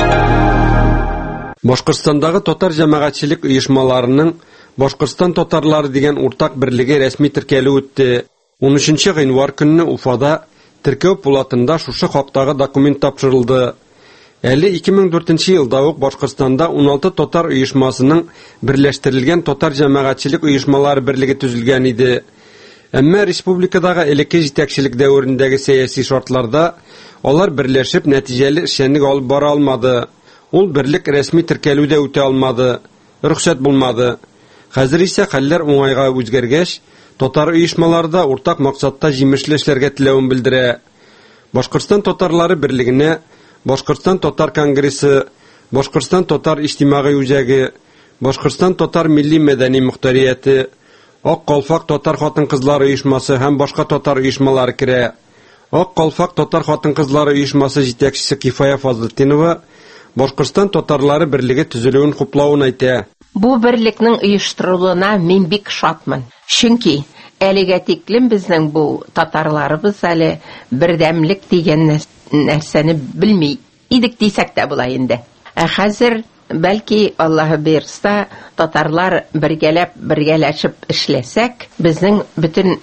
[SPEAKER 2] Башкортстандагы татар җәмәгатьчелек оешмаларының Башкортстан татарлары дигән уртак берлеге рәсми теркәлү үтте. 13 гыйнвар көнне Уфада теркәү пулатында шушы хактагы документ тапшырылды. Әле 2004 елда ук Башкортстанда 16 татар оешмасының берләштерелгән татар җәмәгатьчелек оешмалары берлеге төзелгән иде. Әмма республикадагы элекке җитәкчелек дәверендәге сәяси шартларда алар берләшеп нәтиҗәле эшчәнлек алып бара алмады. Ул берлек рәсми теркәлүдә үтә алмады, рөхсәт булмады. Хәзер исә хәлләр уңайга үзгәргәч, татар оешмаларда уртак максатта җимешле эшләргә теләвен белдерә. Башкортстан татарлары берлегенә Башкортстан татар конгрессы, Башкортстан татар иҗтимагый үзәге, Башкортстан татар милли мәдәни мөхтәрияте, Ак Калфак татар хатын-кызлары оешмасы һәм башка татар оешмалары керә. Ак Калфак татар хатын-кызлары оешмасы җитәкчесе Кифая Фазлетдинова Башкортстан татарлары берлеге төзелүен хуплавын әйтә.
[SPEAKER 8] Бу берлекнең оештырылуына мин бик шатмын. Чөнки әлегә тиклем безнең бу татарларыбыз әле бердәмлек дигән нәрсәне белми идек дисәк тә була инде. Хәзер бәлки Аллаһы бирсә татарлар бергәләшеп эшләсәк, безнең бөтен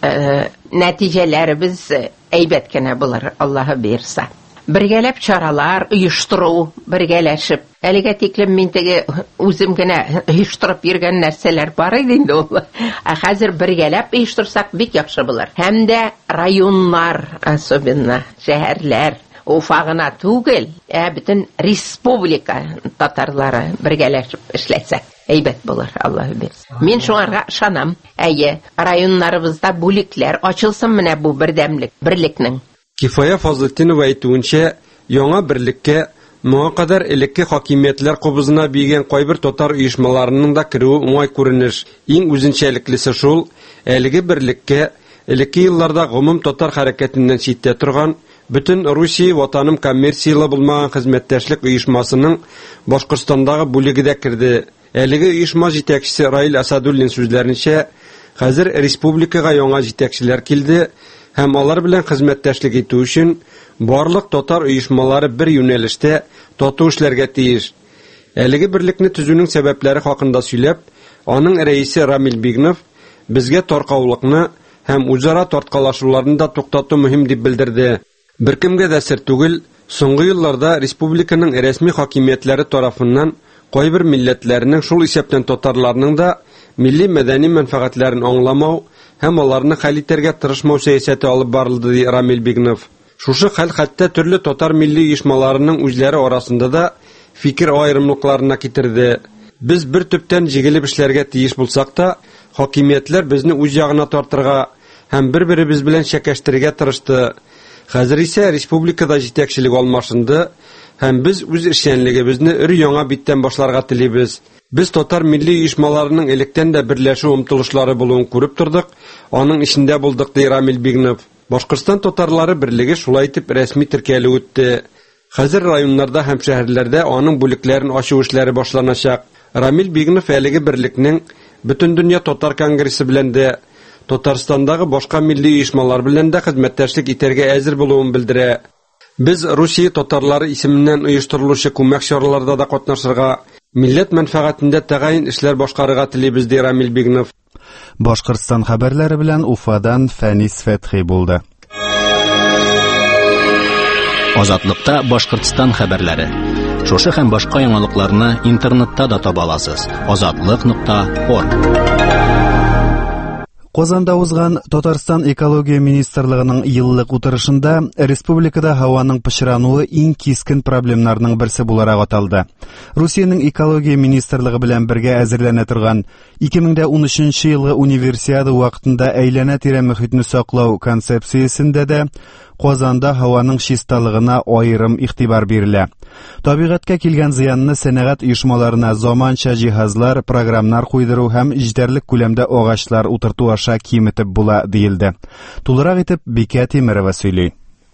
[SPEAKER 8] нәтиҗәләребез әйбәт кенә булыр, Аллаһы бирсә. Бергәләп чаралар оештыру, бергәләшеп. Әлегә тиклем мин теге үзем генә оештырып йөргән нәрсәләр бар иде инде ул. Хәзер бергәләп оештырсак бик яхшы булыр. Һәм дә районнар, особенно шәһәрләр, Уфа гына түгел, бөтен республика татарлары бергәләшеп эшләсәк, әйбәт булыр, Аллаһы бирсә. Мин шуңарга ышанам. Районнарыбызда бүлекләр ачылсын менә бу берлекнең.
[SPEAKER 2] Кифая Фазлетдинова әйтүенчә, яңа берлеккә моңа кадәр элекке хакимиятләр кубызына бигән кайбер татар оешмаларының да керүе уңай күренеш. Иң үзенчәлеклесе шул, әлеге берлеккә элекке елларда гомум татар хәрәкәтеннән читтә торган Бөтен Русия ватаным коммерциялы булмаган хезмәттәшлек оешмасының Башкортстандагы бүлеге дә керде. Әлеге оешма җитәкчесе Раил Асадуллин сүзләренчә, хәзер республикага яңа җитәкчеләр килде һәм алар белән хезмәттәшлек итү өчен барлык татар оешмалары бер юнәлештә тату эшләргә тиеш. Әлеге берлекне төзүнең сәбәпләре хакында сөйләп, аның рәисе Рамил Бигнов безгә таркаулыкны һәм үзара тарткалашуларны да туктату мөһим дип белдерде. Беркемгә дә сер түгел, соңгы елларда республиканың рәсми хакимиятләре тарафыннан кайбер милләтләрнең шул исәптән татарларның да милли мәдәни мәнфәгатьләрен аңламау һәм аларны хәл итәргә тырышмау сәясәте алып барылды, ди Рамил Бигнов. Шушы хәл хәтта төрле татар милли оешмаларының үзләре арасында да фикер аерымлыкларына китерде. Без бер төптән җигелеп эшләргә тиеш булсак та, хакимиятләр безне үз ягына тартырга һәм бер-беребез белән шәкәштерергә тырышты. Хәзер исә республикада җитәкчелек алмашынды һәм без үз эшчәнлегебезне өр-яңа биттән башларга телибез. Без татар милли оешмаларының электән дә берләшү омтылышлары булуын күреп тордык, аның ишендә булдык, ди Рамил Бигнов. Башкортстан татарлары берлеге шулай итеп рәсми теркәлү үтте. Хәзер районнарда һәм шәһәрләрдә аның бүлекләрен ачу эшләре башланачак. Рамил Бигнов әлеге берлекнең Бөтен дөнья татар конгрессы белән дә Татарстандагы башка милли оешмалар белән дә хезмәттәшлек итәргә әзер булуын белдерә. Без Русия татарлары исеменнән оештырылучы күмәк чараларда да катнашырга, милләт мәнфәгатендә тәгаен эшләр башкарырга телибез, ди Рамил Бигнов.
[SPEAKER 1] Башкортстан хәбәрләре белән Уфадан Фәнис Фәтхи булды.
[SPEAKER 6] Азатлыкта Башкортстан хәбәрләре. Шушы һәм башка яңалыкларны интернетта да таба аласыз. Azatlyk.org.
[SPEAKER 1] Казанда узган Татарстан экология министрлыгының еллык утырышында республикада һаваның пычрануы иң кискен проблемнарның берсе буларак аталды. Русиянең экология министрлыгы белән бергә әзерләнә торган 2013 елгы универсиада вакытында әйләнә-тирә мөхитне саклау концепциясендә дә Казанда һаваның чисталыгына аерым игътибар бирелә. Табигатькә килгән зыянны сәнәгать оешмаларына заманча җиһазлар, программнар куйдыру һәм җитәрлек күләмдә агачлар утырту аша киметеп була, диелде. Тулырак итеп Бикә Тимерова сөйли.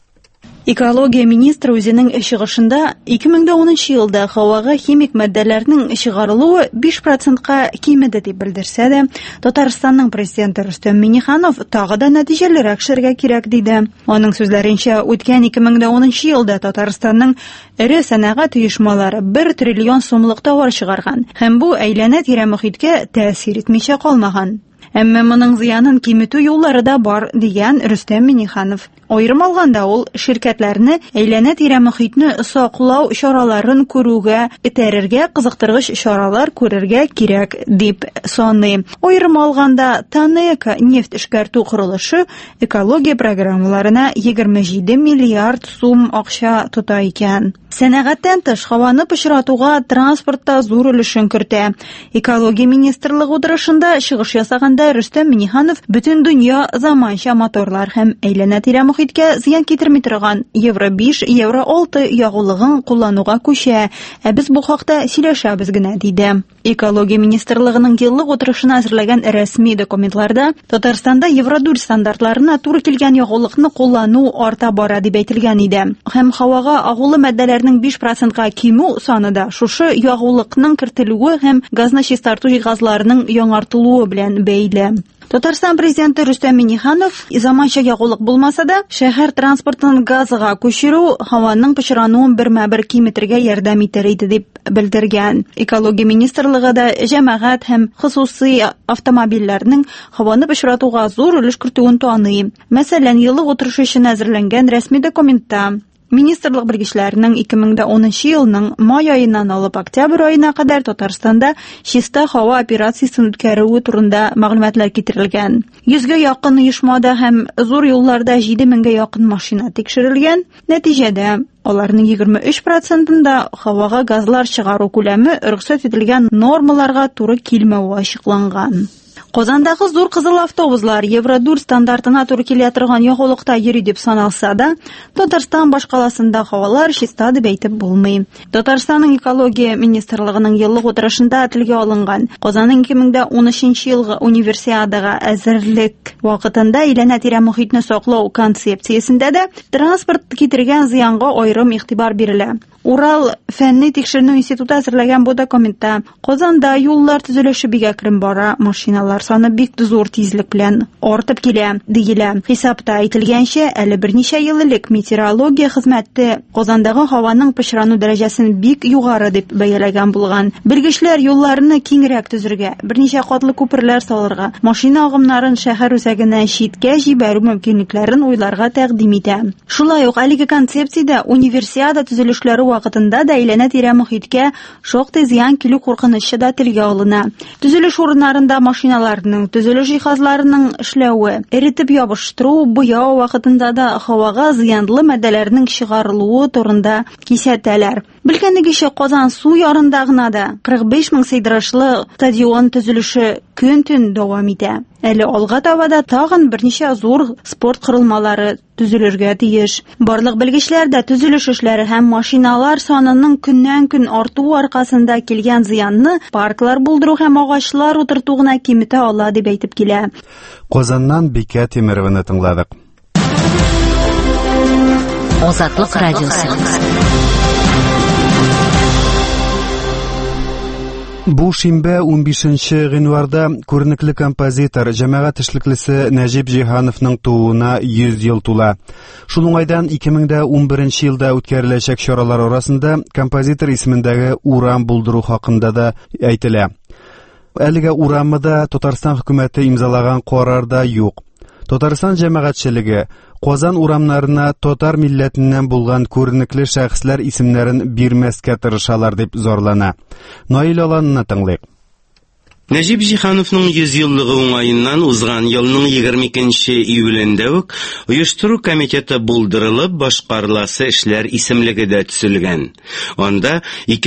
[SPEAKER 9] Экология министры үзенең чыгышында 2010 елда һавага химик матдәләрнең чыгарылуы 5%-ка кимеде дип белдерсә дә, Татарстанның президенты Рөстәм Миңнеханов тагы да нәтиҗәлерәк эшләргә кирәк диде. Аның сүзләренчә, үткән 2010 елда Татарстанның эре сәнәгать оешмалары 1 триллион сумлык товар чыгарган һәм бу әйләнә-тирә мөхиткә тәэсир итмичә калмаган. Әмма моның зыянын киметү юллары да бар, дигән Рөстәм Миңнеханов. Аерым алганда ул ширкәтләрне әйләнә-тирә мөхитне саклау чараларын күрүгә, этәрергә кызыктыргыч чаралар күрергә кирәк дип саный. Аерым алганда Танека нефть эшкәртү курылышы экология программаларына 27 миллиард сум акча тота икән. Сәнәгатьтән тыш һаваны пычратуга транспортта зур өлешен кертә. Экология министрлыгы утырышында чыгыш ясаганда Рөстәм Миңнеханов бөтен дөнья заманча моторлар һәм әйләнә-тирә мөхиткә зыян китерми торган Евро 5, Евро 6 ягулыгын куллануга күчә. Ә без бу хакта сөйләшәбез генә, диде. Экология министрлыгының еллык утырышына әзерләгән рәсми документларда Татарстанда Евро 4 стандартларына туры килгән ягулыкны куллану арта бара дип әйтелгән иде. Һәм һавага агулы матдәләрнең 5%-ка кимү саны да шушы ягулыкның кертелүе һәм газны чистарту җиһазларының яңартылуы белән бәйле. Татарстан президенты Рөстәм Миңнеханов заманча ягулык булмаса да, шәһәр транспортын газга күчерү һаваның пычрануын бермә-бер киметергә ярдәм итәр иде дип белдергән. Экология министрлыгы да җәмәгать һәм хосусый автомобильләрнең һаваны пычратуга зур өлеш кертүен таный. Мәсәлән, еллык утырышы өчен әзерләнгән рәсми документта министрлык белгечләренең 2010 елның май аеннан алып октябрь аена кадәр Татарстанда чиста һава операциясын үткәрүе турында мәгълүматлар китерелгән. 100-гә якын оешмада һәм зур юлларда 7000-гә якын машина тикшерелгән. Нәтиҗәдә аларның 23%-ында һавага газлар чыгару күләме рөхсәт ителгән нормаларга туры килмәүе ачыкланган. Казандагы зур кызыл автобуслар Евро 4 стандартына туры килә торган ягулыкта йөри дип саналса да, Татарстан башкаласында һавалар чиста дип әйтеп булмый. Татарстанның экология министрлыгының еллык утырышында телгә алынган Казанның 2013 елгы универсиадага әзерлек вакытында әйләнә-тирә мөхитне саклау концепциясендә дә транспорт китергән зыянга аерым игътибар бирелә. Урал фәнни тикшеренү институты әзерләгән бу документта Казанда юллар төзелеше бик әкрен бара, машиналар саны бик зур тизлек белән артып килә, дигелә. Хисапта әйтелгәнчә, әле берничә ел элек метеорология хезмәте Казандагы һаваның пычрану дәрәҗәсен бик югары дип бәяләгән булган. Белгечләр юлларны киңрәк төзергә, берничә катлы күперләр салырга, машина агымнарын шәһәр үзәгенә читкә җибәрү мөмкинлекләрен уйларга тәкъдим итә. Шулай ук әлеге концепциядә универсиада төзелешләре вакытында да әйләнә-тирә мөхиткә шактый зыян килү куркынычы да телгә алына. Төзелеш урыннарында машиналарның, төзелеш җиһазларының эшләве, эретеп ябыштыру, буяу вакытында да һавага зыянлы матдәләрнең чыгарылуы турында кисәтәләр. Белгәнегезчә, Казан су ярында гына да 45 мең сыйдырышлы стадион төзелеше көн-төн дәвам итә. Әле алга табада тагын берничә зур спорт корылмалары төзелергә тиеш. Барлык белгечләр дә төзелеш эшләре һәм машиналар санының көннән-көн артуы аркасында килгән зыянны парклар булдыру һәм агачлар утырту гына киметә ала дип әйтеп килә.
[SPEAKER 1] Казаннан Бикә Тимерованы тыңладык.
[SPEAKER 5] Азатлык радиосы.
[SPEAKER 1] Бу шимбә 15 гыйнварда күренекле композитор, җәмәгать эшлеклесе Нәҗип Җиһановның тууына 100 ел тула. Шул уңайдан 2011 елда үткәреләчәк чаралар арасында композитор исемендәге урам булдыру хакында да әйтелә. Әлегә урамы да Татарстан хөкүмәте имзалаган карарда юк. Татарстан җәмәгатьчелеге Казан урамнарына татар милләтеннән булган күренекле шәхесләр исемнәрен бирмәскә тырышалар дип зарлана. Наил Аланны тыңлыйк.
[SPEAKER 10] Нәҗип Җиһановның 100 еллыгы уңаеннан узган елның 22 июлендә үк оештыру комитеты булдырылып, башкарыласы эшләр исемлеге дә төзелгән. Анда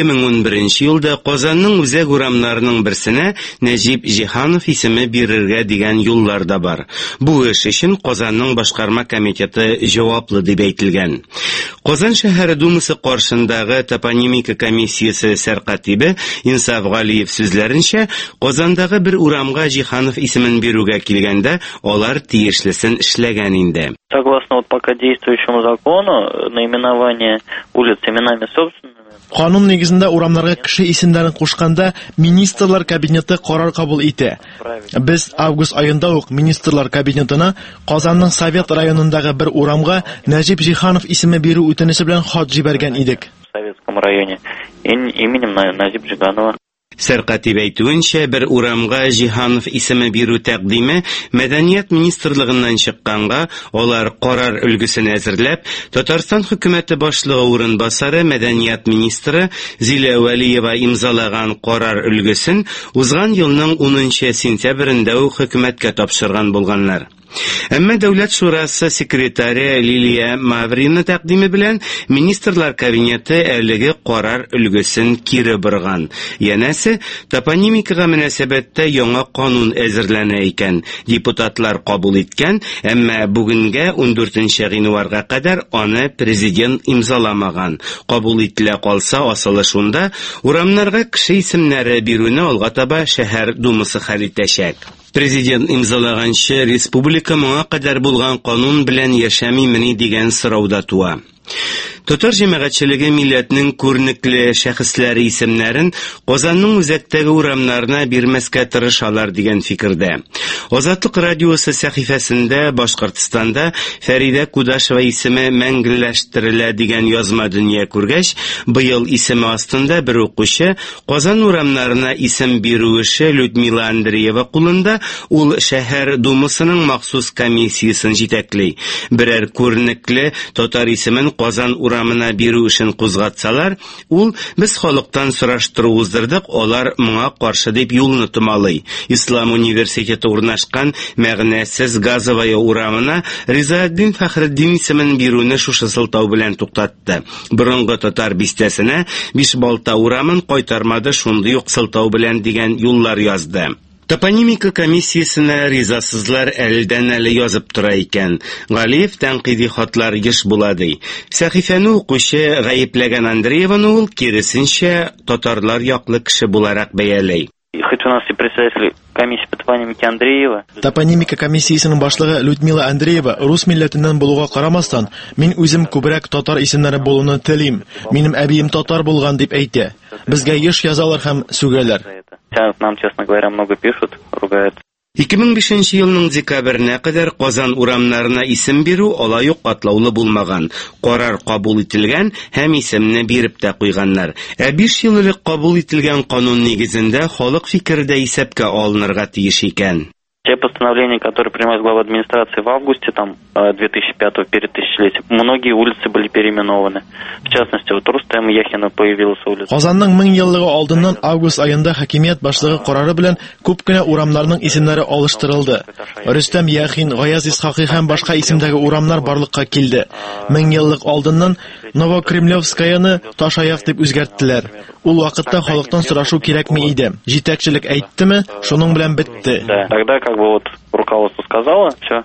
[SPEAKER 10] 2011 елда Казанның үзәк урамнарының берсенә Нәҗип Җиһанов исеме бирергә дигән юллар да бар. Бу эш өчен Казанның башкарма комитеты җаваплы дип әйтелгән. Казан шәһәре думасы каршындагы топонимика комиссиясе сәркатибе Инсаф Галиев сүзләренчә, Казандагы бер урамга Җиһанов исемен бирүгә килгәндә, алар тиешлесен эшләгән инде.
[SPEAKER 11] Согласно пока действующему закону, наименование улиц именами собственными.
[SPEAKER 23] Канун нигезендә урамнарга кеше исемнәрен кушканда министрлар кабинеты карар кабул итә. Без август айында ук министрлар кабинетына Казанның Совет районындагы бер урамга Нәҗип Җиһанов исеме бирү үтенече белән хат җибәргән идек.
[SPEAKER 11] В Советском районе именем Нәҗип Җиһанова.
[SPEAKER 10] Сәркатиб әйтүенчә, бер урамга Җиһанов исеме бирү тәкъдиме Мәдәният министрлыгыннан чыкканга, алар карар өлгесен әзерләп, Татарстан хөкүмәте башлыгы урынбасары Мәдәният министры Зилә Вәлиева имзалаган карар өлгесен узган елның 10 сентябрендә үк хөкүмәткә тапшырган булганнар. Әмма Дәүләт шурасы секретаре Лилия Маврина тәкъдиме белән министрлар кабинеты әлеге карар өлгесен кире борган. Янәсе, топонимикага мөнәсәбәттә яңа канун әзерләнә икән. Депутатлар кабул иткән, әмма бүгенгә 14 гыйнварга кадәр аны президент имзаламаган. Кабул ителә калса, асылы шунда, урамнарга кеше исемнәре бирүне алга таба шәһәр думасы хәл итәчәк. Президент имзалаганча, республика моңа кадәр булган канун белән яшәмимени дигән сорау да туа. Татар җәмәгатьчелеге милләтнең күренекле шәхесләре исемнәрен Казанның үзәктәге урамнарына бирмәскә тырышалар дигән фикердә. Азатлык радиосы сәхифәсендә Башкортстанда Фәридә Кудашева исеме мәңгеләштерелә дигән язма дөнья күргәч, быел исеме астында бер укучы Казан урамнарына исем бирү эше Людмила Андреева кулында, ул шәһәр думасының махсус комиссиясын җитәкли. Берәр күренекле татар исемен Казан урамына бирү эшен кузгатсалар, ул без халыктан сораштыру уздырдык, алар моңа каршы дип юлны томалый. Ислам университеты урнашкан мәгънәсез Газовая урамына Ризаэддин Фәхретдин исемен бирүне шушы сылтау белән туктатты. Борынгы татар бистәсенә Бишбалта урамын кайтармады, шундый ук сылтау белән дигән юллар язды. Топонимика комиссиясына ризасызлар әлдән-әле язып тора икән. Галиев тәнкыйди хатлар еш була ди. Сәхифәне укучы гаепләгән Андрееваны ул киресенчә татарлар яклы кеше буларак бәяләй.
[SPEAKER 11] Хоть у нас и председатель комиссии по топонимике Андреева.
[SPEAKER 23] Топонимика комиссиясының башлыгы Людмила Андреева рус милләтеннән булуга карамастан, мин үзем күбрәк татар исемнәре булуны телим. Минем әбием татар булган дип әйтә. Безгә еш язалар һәм сүгәләр.
[SPEAKER 11] Нам, честно говоря, много пишут, ругают.
[SPEAKER 10] 2005 елның декабренә кадәр Казан урамнарына исем бирү алай ук катлаулы булмаган. Карар кабул ителгән һәм исемне биреп тә куйганнар. 5 ел элек кабул ителгән канун нигезендә халык фикере дә исәпкә алынырга тиеш икән.
[SPEAKER 11] Те постановления, которые принимает глава администрации в августе 2005 перед тысячелетием, многие улицы были переименованы. В частности, вот Рустем Яхина появилась улица.
[SPEAKER 23] Казанның 1000 еллыгы алдыннан август айында хакимият башлыгы карары белән күп кенә урамнарның исемнәре алыштырылды. Рустем Яхин, Гаяз Исхакый һәм башка исемдәге урамнар барлыкка килде. 1000 еллык алдыннан Новокремлевскаяны Ташаяк дип үзгәрттеләр. Ул вакытта халыктан сорашу кирәкми иде. Җитәкчелек әйттеме, шуның белән бетте.
[SPEAKER 11] Тогда как бы вот руководство сказало, все.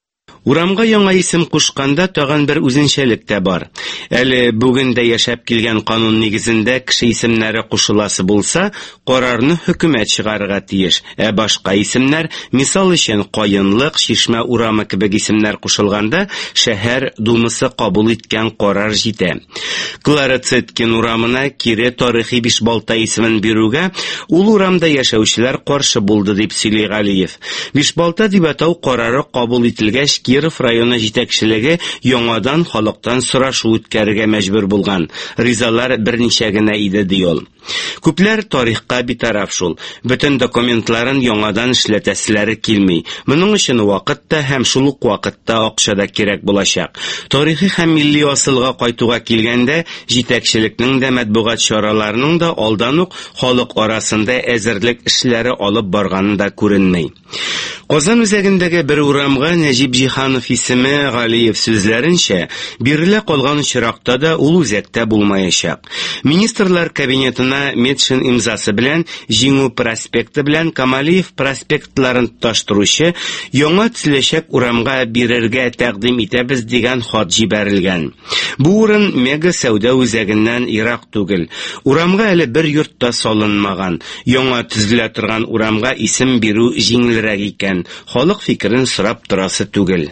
[SPEAKER 10] Урамга яңа исем кушканда тагын бер үзенчәлек тә бар. Әле бүген дә яшәп килгән канун нигезендә кеше исемнәре кушыласы булса, карарны хөкүмәт чыгарырга тиеш. Башка исемнәр, мисал өчен Каенлык, Шишмә урамы кебек исемнәр кушылганда, шәһәр думасы кабул иткән карар җитә. Клара Цеткин урамына кире тарихи Бишбалта исемен бирүгә ул урамда яшәүчеләр каршы булды дип сөйли Галиев. Бишбалта дип атау карары кабул ителгәч, Киров районы җитәкчелеге яңадан халыктан сорашу үткәрергә мәҗбүр булган. Ризалар берничә генә иде ди ул. Күпләр тарихка битараф шул. Бөтен документларын яңадан эшләтәселәре килми. Моның өчен вакыт та һәм шул ук вакытта акча да кирәк булачак. Тарихи һәм милли асылга кайтуга килгәндә, җитәкчелекнең дә матбугат чараларының да алдан ук халык арасында әзерлек эшләре алып барганы да күренми. Казан үзәгендәге бер урамга Нәҗип Җиһанов исеме Галиев сүзләренчә, бирелә калган чиракта да ул үзәктә булмаячак. Министрлар кабинетына Медшин имзасы белән Җиңү проспекты белән Камалиев проспектларын тоташтыручы яңа төзеләчәк урамга бирергә тәкъдим итәбез дигән хат җибәрелгән. Бу урын мега сәүдә үзәгеннән ерак түгел. Урамга әле бер йорт та салынмаган. Яңа төзелә торган урамга исем бирү җиңелрәк икән. Халык фикерен сорап торасы түгел.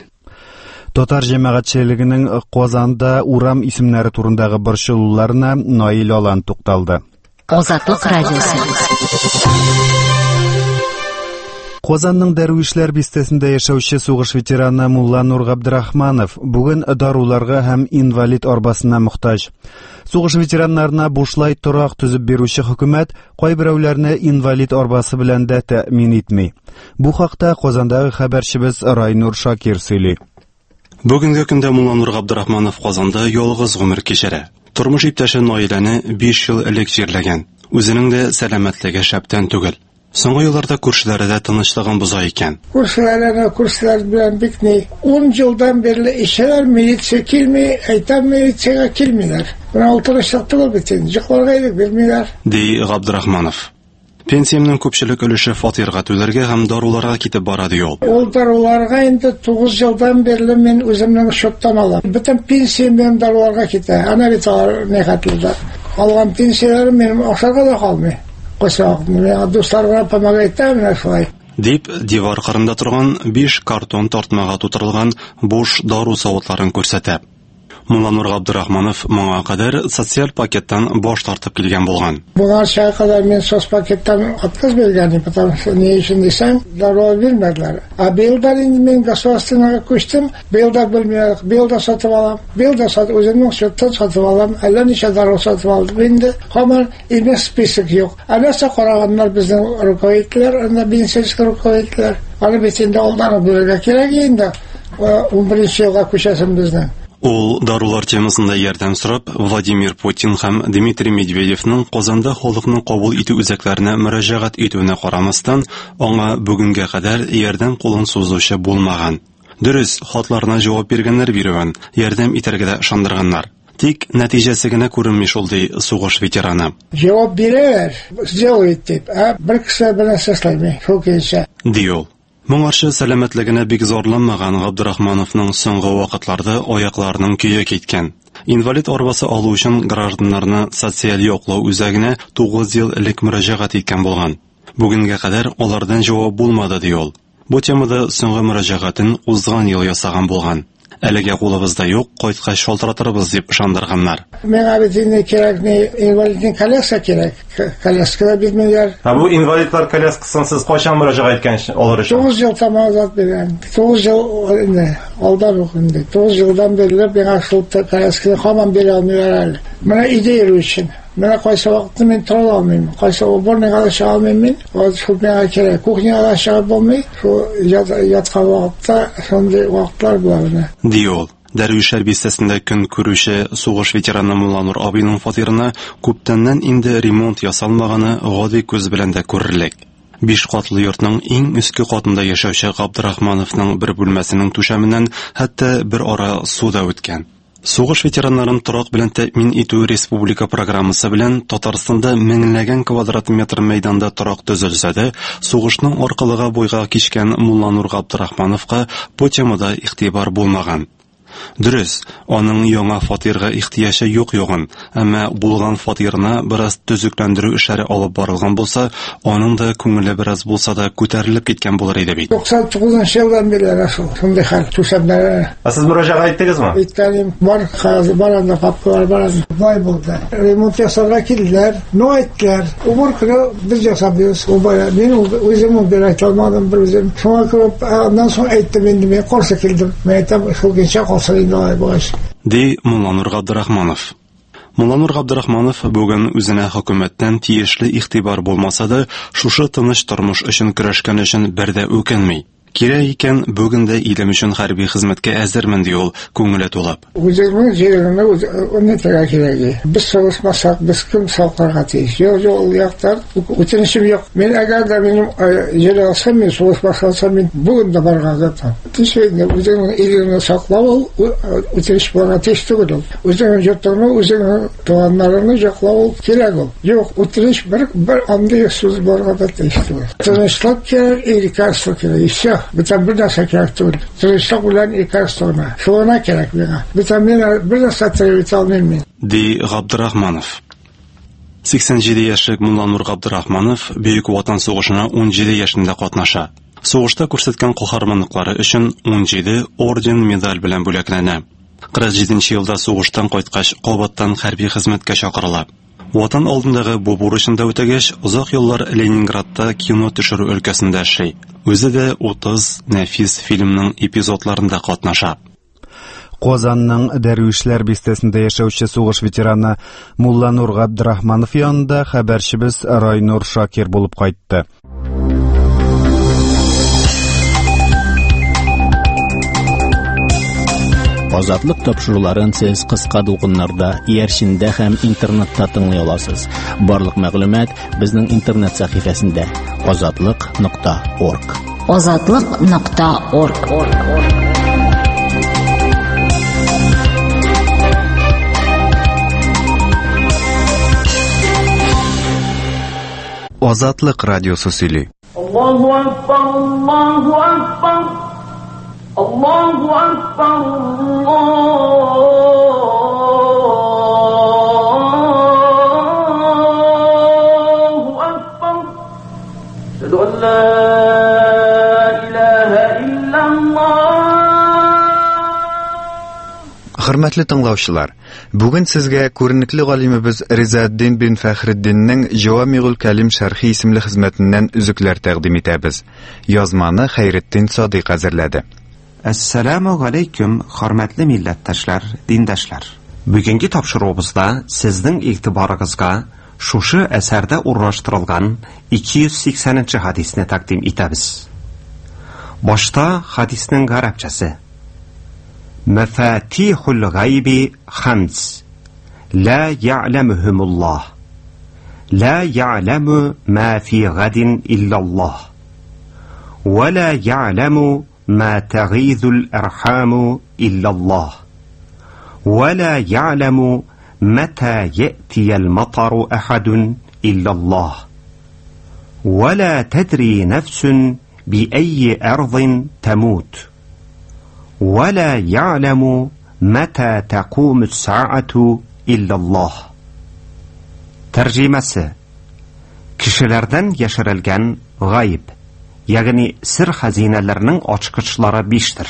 [SPEAKER 1] Татар җәмәгатьчелегенең Казанда урам исемнәре турындагы борчылуларына Наил Алан тукталды.
[SPEAKER 5] Азатлык радиосы.
[SPEAKER 1] Казанның Дәрвишләр бистәсендә яшәүче сугыш ветераны Мулла Нур Габдрахманов бүген даруларга һәм инвалид арбасына мохтаҗ. Сугыш ветераннарына бушлай торак төзеп бирүче хөкүмәт кайберәүләрне инвалид арбасы белән дә тәэмин итми. Бу хакта Казандагы хәбәрчебез Райнур Шакир сөйли.
[SPEAKER 21] Бүгенге көндә Мулла Нур Габдрахманов Казанда ялгыз гомер кичерә. Тормыш иптәше Наиләне 5 ел элек җирләгән. Үзенең дә сәламәтлеге шәптән түгел. Соңгы елларда күршеләре дә тынычлыгын боза икән.
[SPEAKER 12] Күршеләр белән бик ни 10 елдан бирле ишеләр, милиция килми, әйтәм милицияга килмиләр. Менә ул тынычлык түгел бит инде, җыкларга идек белмиләр.
[SPEAKER 21] Ди Габдрахманов. Пенсиямның күпчелек өлеше фатирга түләргә һәм даруларга китеп бара ди ул.
[SPEAKER 12] Ул даруларга инде 9 елдан бирле мин үземнең счеттан алам. Бөтен пенсиям белән даруларга китә. Ана бит нәхәтледә. Алган пенсияләрем минем акчага да калмый. Дусларга помогайтам шулай.
[SPEAKER 21] Дип, дивар кырында торган 5 картон тартмага тутырылган буш дару савытларын күрсәтә. Мулла Нур Габдрахманов моңа кадәр социаль пакеттан баш тартып килгән булган.
[SPEAKER 12] Буга шәй кадәр мен соцпакеттан отказ биргән, потому что не өчен дисәң, дару бирмәделәр. Быелда инде мен государственныйга күчтем, быелда белмәдек, быелда сатып алам. Быелда сатып үземнең счеттан сатып алам, әллә ничә дару сатып алдым. Инде һаман имеш список юк. Аласа караганнар безнең руководителләр, анда бенсезский руководителләр. Аны бит инде алдан бирергә кирәк инде. 11 елга күчәсем безнең.
[SPEAKER 21] Ул дарулар темасында ярдәм сорап Владимир Путин һәм Дмитрий Медведевның Казанда халыкның кабул итү үзәкләренә мөрәҗәгать итүенә карамастан, аңа бүгенгә кадәр ярдәм кулын сузучы булмаган. Дөрес, хатларына җавап биргәннәр бирүен, ярдәм итәргә дә ышандырганнар. Тик нәтиҗәсе генә күренми шул ди сугыш ветераны.
[SPEAKER 12] Җавап бирәләр, сделает дип, бер кеше белән сөйләмәй, шул кеше.
[SPEAKER 21] Ди ул. Моңарчы сәламәтлегенә бик зарланмаган Габдрахмановның соңгы вакытларда аякларының көе киткән. Инвалид арбасы алу өчен гражданнарны социаль яклау үзәгенә 9 ел элек мөрәҗәгать иткән булган. Бүгенгә кадәр алардан җавап булмады ди ул. Бу темада соңгы мөрәҗәгатен узган ел ясаган булган. Әлегә кулыбызда юк, кайткач шалтыратырбыз дип ышандырганнар.
[SPEAKER 12] Миңа бит инде кирәк не инвалидный коляска кирәк. Коляскада бирмәләр.
[SPEAKER 22] Бу инвалидлар коляскасын сез кайчан мөрәҗәгать иткән алар өчен?
[SPEAKER 12] 9 ел тамамлап биргән. 9 ел инде алда бу инде. 9 елдан бeri миңа шул колясканы һаман бирә алмыйлар. Менә идея өчен. Менә кайсы вакытта мин тора алмыйм. Кайсы уборныйга да чыга алмыйм мин. Шул миңа кирәк. Кухняга чыгып булмый. Шул яткан вакытта шундый вакытлар була.
[SPEAKER 21] Диол. Дәрвишләр бистәсендә көн күрүче сугыш ветераны Мулланур абыйның фатирына күптәннән инде ремонт ясалмаганы гади күз белән дә күрерлек. 5 катлы йортның иң өске катында яшәүче Габдрахмановның бер бүлмәсенең түшәменнән хәтта бер ара су да үткән. Сугыш ветераннарын торак белән тәэмин итү республика программасы белән Татарстанда меңләгән квадрат метр мәйданда торак төзелсә дә, сугышның аркылыга буйга кичкән Мулланур Габдрахмановка бу темада игътибар булмаган. Дөрес, аның яңа фатирга ихтыяҗы юк-югын, әмма булган фатирына бераз төзекләндерү эшләре алып барылган булса, аның да күңеле бераз булса да күтәрелеп киткән булыр иде бит.
[SPEAKER 12] 99 елдан бeri шундый хәл түшәмнәре.
[SPEAKER 22] Сез мөрәҗәгать иттегезме?
[SPEAKER 12] Иткәнем бар, хәзер баранда папкалар бар. Бай булды. Ремонт ясарга килделәр, но әйттеләр. Уборканы без ясабыз. Мин үзем бер айталмадым, бер үзем. Шуңа күреп, аннан соң әйттем инде, мен каршы килдем. Мен әйтәм, шул генчә
[SPEAKER 21] Ди Мулланур Габдрахманов. Мулланур Габдрахманов бүген үзенә хөкүмәттән тиешле игътибар булмаса да, шушы тыныч тормыш өчен көрәшкән өчен бердә үкенми. Кирәк икән бүген дә илем өчен хәрби хезмәткә әзермен ди ул күңеле тулып.
[SPEAKER 12] Үземнең җиремне унытырга кирәк. Без сагышмасак, без кем сакларга тиеш. Ул яктан үтенечем юк. Мен әгәр дә минем җир алсам, мен сагышмасам, мен бүген дә барга ятам. Тишегә үземнең илемне саклау үтенеч барга тиеш түгел. Үземнең җиртемне, үземнең туганнарымны яклау кирәк ул. Юк, үтенеч бер андый сүз барга да тиеш түгел. Тынычлык кирәк, лекарство кирәк. Битәм бер нәрсә кирәк түгел. Тынычлык белән лекарствоны. Шуна кирәк миңа. Битәм мин бер нәрсә тәвит алмыйм.
[SPEAKER 21] Ди Габдрахманов. 87 яшьлек Мулланур Габдрахманов Бөек Ватан сугышына 17 яшендә катнаша. Сугышта күрсәткән каһарманлыклары өчен 17 орден медаль белән бүләкләнә. 47 елда сугыштан кайткач кабаттан хәрби хезмәткә чакырыла. Ватан алдындагы бу бурычын да үтәгәч, узак еллар Ленинградта кино төшерү өлкәсендә эшли. Үзе дә 30 нәфис фильмның эпизодларында катнаша.
[SPEAKER 1] Казанның Дәрвишләр бистәсендә яшәүче сугыш ветераны Мулланур Габдрахманов янында хәбәрчебез Райнур Шакир булып кайтты.
[SPEAKER 6] Азатлык тапшыруларын сез кыска дулкыннарда, иярчиндә һәм интернетта тыңлый аласыз. Барлык мәгълүмат безнең интернет сәхифәсендә azatliq.org.
[SPEAKER 5] azatliq.org.
[SPEAKER 1] Азатлык радиосы сөйли.
[SPEAKER 15] Аллаһу акбар, Аллаһу акбар. Allahu Akbar, Allahu Akbar. Ashhadu an la ilaha illallah.
[SPEAKER 1] Хөрмәтле тыңлаучылар, бүген сезгә күренекле галимебез Ризаэддин бин Фәхреддиннең Җавамигул Калим шәрхи исемле хезмәтеннән үзекләр тәкъдим итәбез. Язманы Хәйретдин Садыйк әзерләде.
[SPEAKER 17] Assalamu alaykum, hörmətli millətdaşlar, dindaşlar. Bugünkü tapşırığımızda sizin itibarınızga şuşu əsərdə urnaşdırılgan 280-ci hadisini təqdim etəbiz. Başta hadisinin ərəbcəsi. Məfatihul gaybi xams. La ya'lamuhumullah. La ya'lamu ma fi gadin illallah. Və la ya'lamu ما تغيظ الأرحام إلا الله ولا يعلم متى يأتي المطر أحد إلا الله ولا تدري نفس بأي أرض تموت ولا يعلم متى تقوم الساعة إلا الله. ترجمة Кешеләрдән яшерелгән гайб, ягъни сир хазинәләренең ачкычлары 5тер.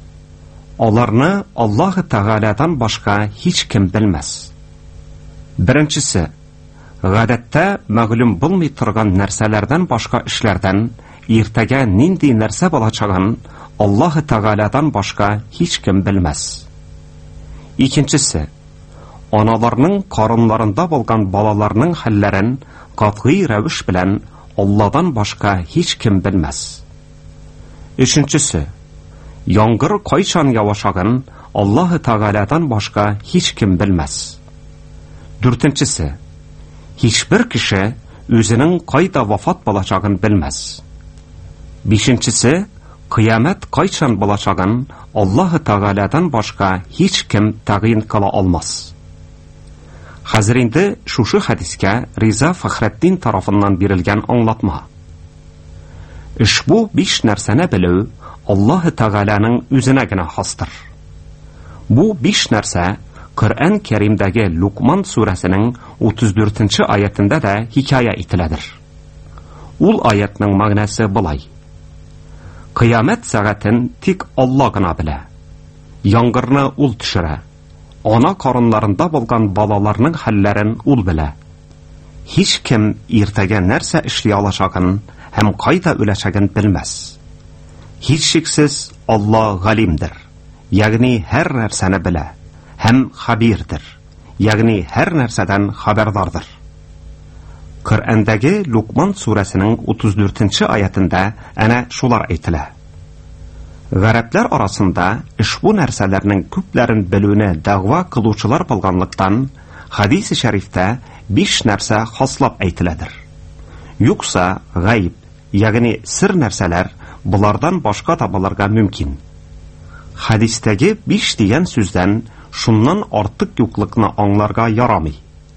[SPEAKER 17] Аларны Аллаһ Тәгаләдән башка һич кем белмәс. Беренчесе, гадәттә мәгълүм булмый торган нәрсәләрдән башка эшләрдән иртәгә нинди нәрсә булачагын Аллаһ Тәгаләдән башка һич кем белмәс. Икенчесе, аналарның карыннарында булган балаларның хәлләрен катгый рәвеш белән Алладан башка һич кем белмәс. Өченчесе, яңгыр кайчан явашагын Аллаһ Тәгаләдән башка һич кем белмәс. Дүртенчесе, һичбер кеше үзенең кайда вафат булачагын белмәс. Бишенчесе, кыямәт кайчан булачагын Аллаһ Тәгаләдән башка һич кем тәгъин кыла алмас. Хәзер инде шушы хәдискә Риза Фәхретдин тарафыннан бирелгән аңлатма. Ушбу 5 нәрсәне белү Аллаһ Тәгаләнең үзенә генә хастыр. Бу 5 нәрсә Коръән Кәримдәге Лукман сүрәсенең 34-нче аятында да хикая ителәдер. Ул аятның мәгънәсе булай: Кыямәт сәгатен тик Алла гына белә. Яңгырны ул төшерә. Ана карыннарында булган балаларның хәлләрен ул белә. Һич кем иртәгә нәрсә эшли алачагын һәм кайда үләчәген белмәс. Һич шиксез Алла галимдер, ягъни һәр нәрсәне белә, һәм хәбирдер, ягъни һәр нәрсәдән хәбәрдардыр. Коръәндәге Лукман сүрәсенең 34-нче аятында әнә шулар әйтелә. Гарәпләр арасында ушбу нәрсәләрнең күпләрен белүне дәгъва кылучылар булганлыктан хадис-и шәрифтә 5 нәрсә хаслап әйтеләдер. Юкса гайб, ягъни сир нәрсәләр булардан башка табылырга мөмкин. Хадистәге 5 дигән сүздән шуннан артык юклыкны аңларга ярамый.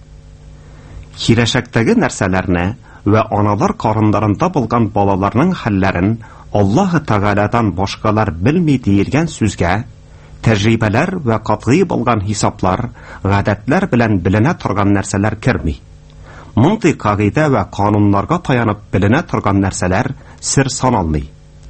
[SPEAKER 17] Киләчәктәге нәрсәләрне ва аналар карыннарында булган балаларның хәлләрен Аллаһ Тәгаләдән башкалар белми диелгән сүзгә тәҗрибәләр ва катгый булган хисаплар, гадәтләр белән беленә торган нәрсәләр керми. Мондый кагыйдә ва кануннарга таянып беленә торган нәрсәләр сир саналмый.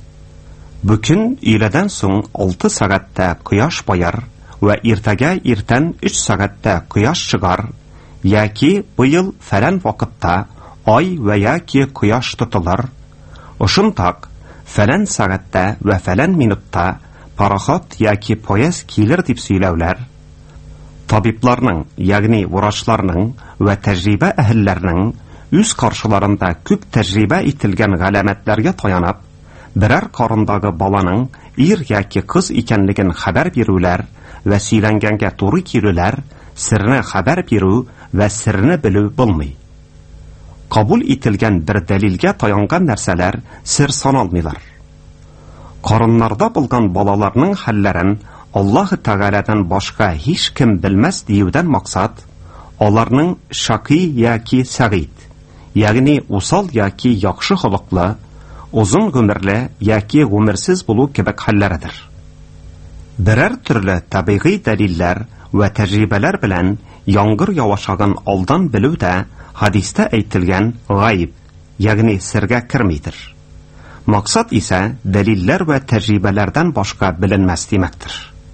[SPEAKER 17] Бүген өйләдән соң 6 сәгатьтә кояш баяр ва иртәгә иртән 3 сәгатьтә кояш чыгар, яки быел фәлән вакытта ай ва яки кояш тотылыр. Ошынтак фәлән сәгатьтә ва фәлән минутта пароход яки поезд килер дип сөйләүләр, табибларның, ягъни врачларның ва тәҗрибә әһелләренең үз каршыларында күп тәҗрибә ителгән галәмәтләргә таянып, берәр карындагы баланың ир яки кыз икәнлеген хәбәр бирүләр ва сөйләнгәнгә туры килүләр, сирне хәбәр бирү ва сирне белү булмый. Кабул ителгән бер дәлилгә таянган нәрсәләр сир саналмыйлар. Карыннарда булган балаларның хәлләрен Аллаһ Тәгаләдән башка һич кем белмәс диюдән максат аларның шаки яки сәгыйд, ягъни усал яки яхшы холыклы, узын гомерле яки гомерсез булу кебек хәлләрдер. Берәр төрле табигый дәлилләр ва тәҗрибәләр белән яңгыр явашаган алдан белү дә хадистә әйтелгән гайб, ягъни сиргә кермидер. Максат исә дәлилләр ва тәҗрибәләрдән башка беленмәс димәктер.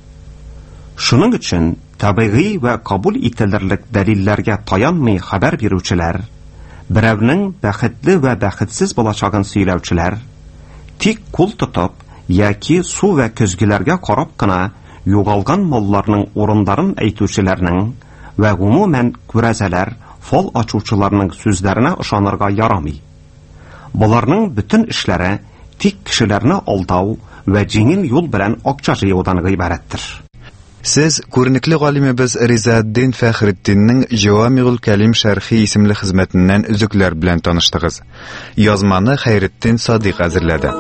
[SPEAKER 17] Шуның өчен табигый ва кабул ителерлек дәлилләргә таянмый хәбәр бирүчеләр, берәүнең бәхетле ва бәхетсез булачагын сөйләүчеләр, тик кул тотып яки су ва көзгеләргә карап кына югалган малларның урындарын әйтүчеләрнең ва гомумән күрәзәләр, фал ачучыларның сүзләренә ышанырга ярамый. Буларның бүтән эшләре тик кешеләрне алдау ва җиңел юл белән акча җыюдан гыйбарәттер.
[SPEAKER 1] Сез күренекле галимебез Ризаэддин Фәхретдиннең Җавамигул Кәлим шәрхи исемле хезмәтеннән үзекләр белән таныштыгыз. Язманы Хәйретдин Садыйк әзерләде.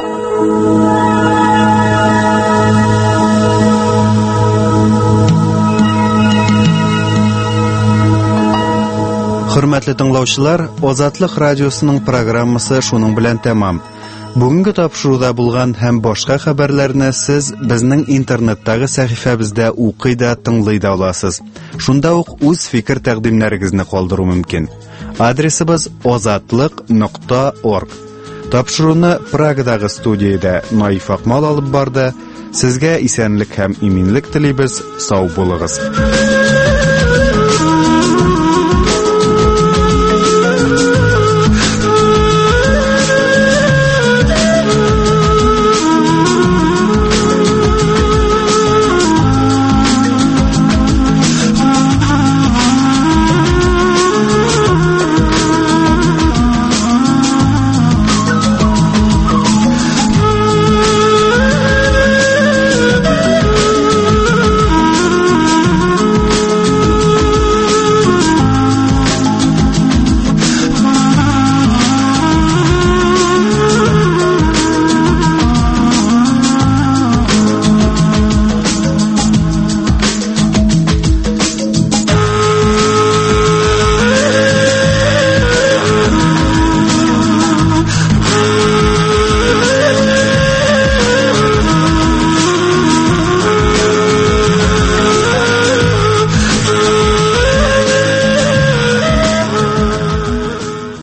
[SPEAKER 1] Хөрмәтле тыңлаучылар, Азатлык радиосының программасы шуның белән тәмам. Бүгенге тапшыруда булган һәм башка хәбәрләрне сез безнең интернеттагы сәхифәбездә укый да, тыңлый да аласыз. Шунда ук үз фикер тәкъдимнәрегезне калдыру мөмкин. Адресыбыз ozatliq.org. Тапшыруны Прагадагы студияда Наиф Акмал алып барды. Сезгә исәнлек һәм иминлек телибез. Сау булыгыз.